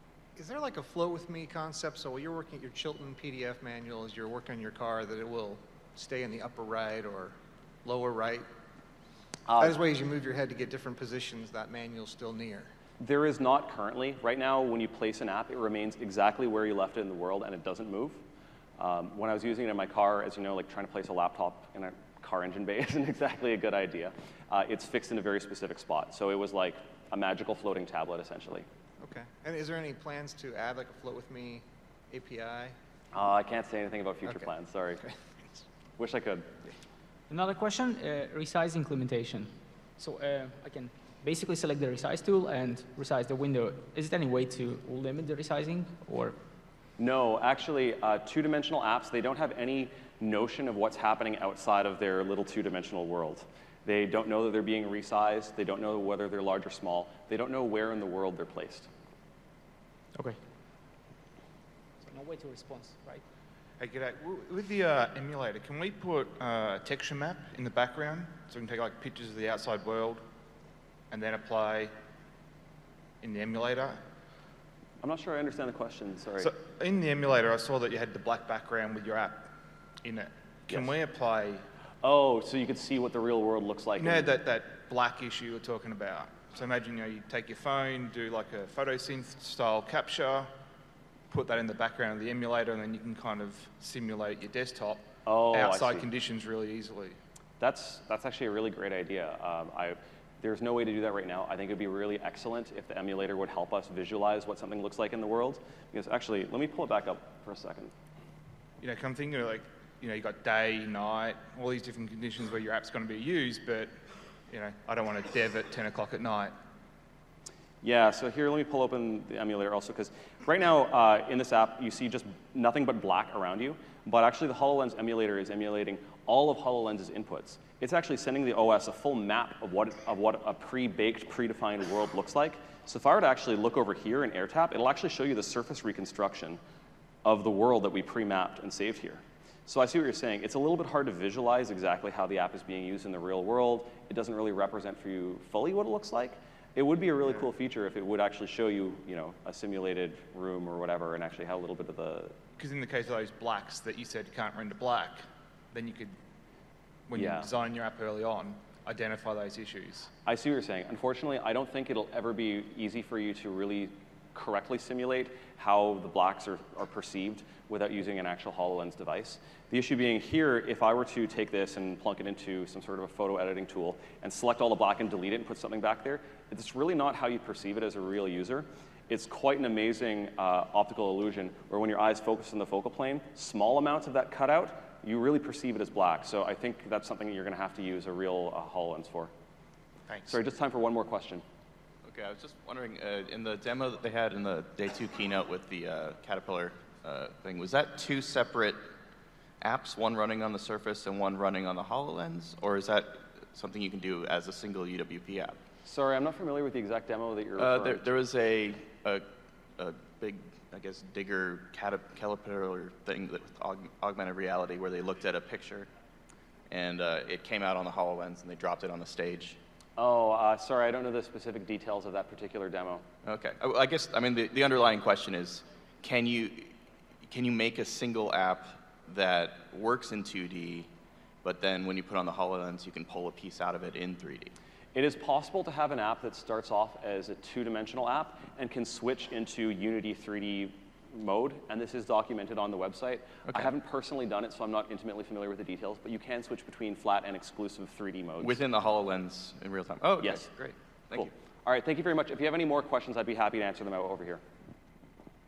is there like a float with me concept? So while you're working at your Chilton P D F manual, as you're working on your car, that it will stay in the upper right or lower right? Uh, that is why as you move your head to get different positions, that manual's still near. There is not currently. Right now, when you place an app, it remains exactly where you left it in the world, and it doesn't move. Um, when I was using it in my car, as you know, like trying to place a laptop in a car engine bay isn't exactly a good idea. Uh, it's fixed in a very specific spot. So it was like a magical floating tablet, essentially. Okay. And is there any plans to add like a float with me A P I? Uh, I can't say anything about future Okay. plans, sorry. Okay. Wish I could. Another question, uh, resize implementation. So uh, I can basically select the resize tool and resize the window. Is there any way to limit the resizing, or? No, actually, uh, two-dimensional apps, they don't have any notion of what's happening outside of their little two-dimensional world. They don't know that they're being resized. They don't know whether they're large or small. They don't know where in the world they're placed. Okay. So no way to response, right? Hey, g'day. W- With the uh, emulator, can we put uh, a texture map in the background so we can take like pictures of the outside world and then apply in the emulator? I'm not sure I understand the question, sorry. So in the emulator, I saw that you had the black background with your app in it. Can Yes. we apply, Oh, so you could see what the real world looks like. you know, in- that, that black issue you were talking about? So imagine, you know, you take your phone, do like a photosynth style capture, put that in the background of the emulator, and then you can kind of simulate your desktop Oh, I outside see. conditions really easily. That's, that's actually a really great idea. Um, I, there's no way to do that right now. I think it would be really excellent if the emulator would help us visualize what something looks like in the world. Because actually, let me pull it back up for a second. You know, come thinking of like, you know, you got day, night, all these different conditions where your app's going to be used, but, you know, I don't want to dev at ten o'clock at night. Yeah, so here, let me pull open the emulator also, because right now uh, in this app, you see just nothing but black around you, but actually the HoloLens emulator is emulating all of HoloLens's inputs. It's actually sending the O S a full map of what, of what a pre-baked, predefined world looks like. So if I were to actually look over here in AirTap, it'll actually show you the surface reconstruction of the world that we pre-mapped and saved here. So I see what you're saying. It's a little bit hard to visualize exactly how the app is being used in the real world. It doesn't really represent for you fully what it looks like. It would be a really cool feature if it would actually show you, you know, a simulated room or whatever, and actually have a little bit of the. Because in the case of those blacks that you said you can't render black, then you could, when Yeah. you design your app early on, identify those issues. I see what you're saying. Unfortunately, I don't think it'll ever be easy for you to really correctly simulate how the blacks are, are perceived without using an actual HoloLens device. The issue being here, if I were to take this and plunk it into some sort of a photo editing tool and select all the black and delete it and put something back there, it's really not how you perceive it as a real user. It's quite an amazing uh, optical illusion where when your eyes focus on the focal plane, small amounts of that cutout, you really perceive it as black. So I think that's something that you're going to have to use a real uh, HoloLens for. Thanks. Sorry, just time for one more question. Okay, I was just wondering, uh, in the demo that they had in the day two keynote with the uh, Caterpillar uh, thing, was that two separate apps, one running on the Surface and one running on the HoloLens? Or is that something you can do as a single U W P app? Sorry, I'm not familiar with the exact demo that you're Uh, referring there, to. there was a, a, a big, I guess, digger cat- caterpillar thing that, with aug- augmented reality where they looked at a picture and uh, it came out on the HoloLens and they dropped it on the stage. Oh, uh, sorry, I don't know the specific details of that particular demo. Okay. I, I guess, I mean, the, the underlying question is, can you, can you make a single app that works in two D, but then when you put on the HoloLens, you can pull a piece out of it in three D? It is possible to have an app that starts off as a two-dimensional app and can switch into Unity three D mode, and this is documented on the website. I Okay. haven't personally done it, so I'm not intimately familiar with the details, but you can switch between flat and exclusive three D modes. Within the HoloLens in real time? Oh, okay. Yes. Great. Thank Cool. you. All right, thank you very much. If you have any more questions, I'd be happy to answer them out over here.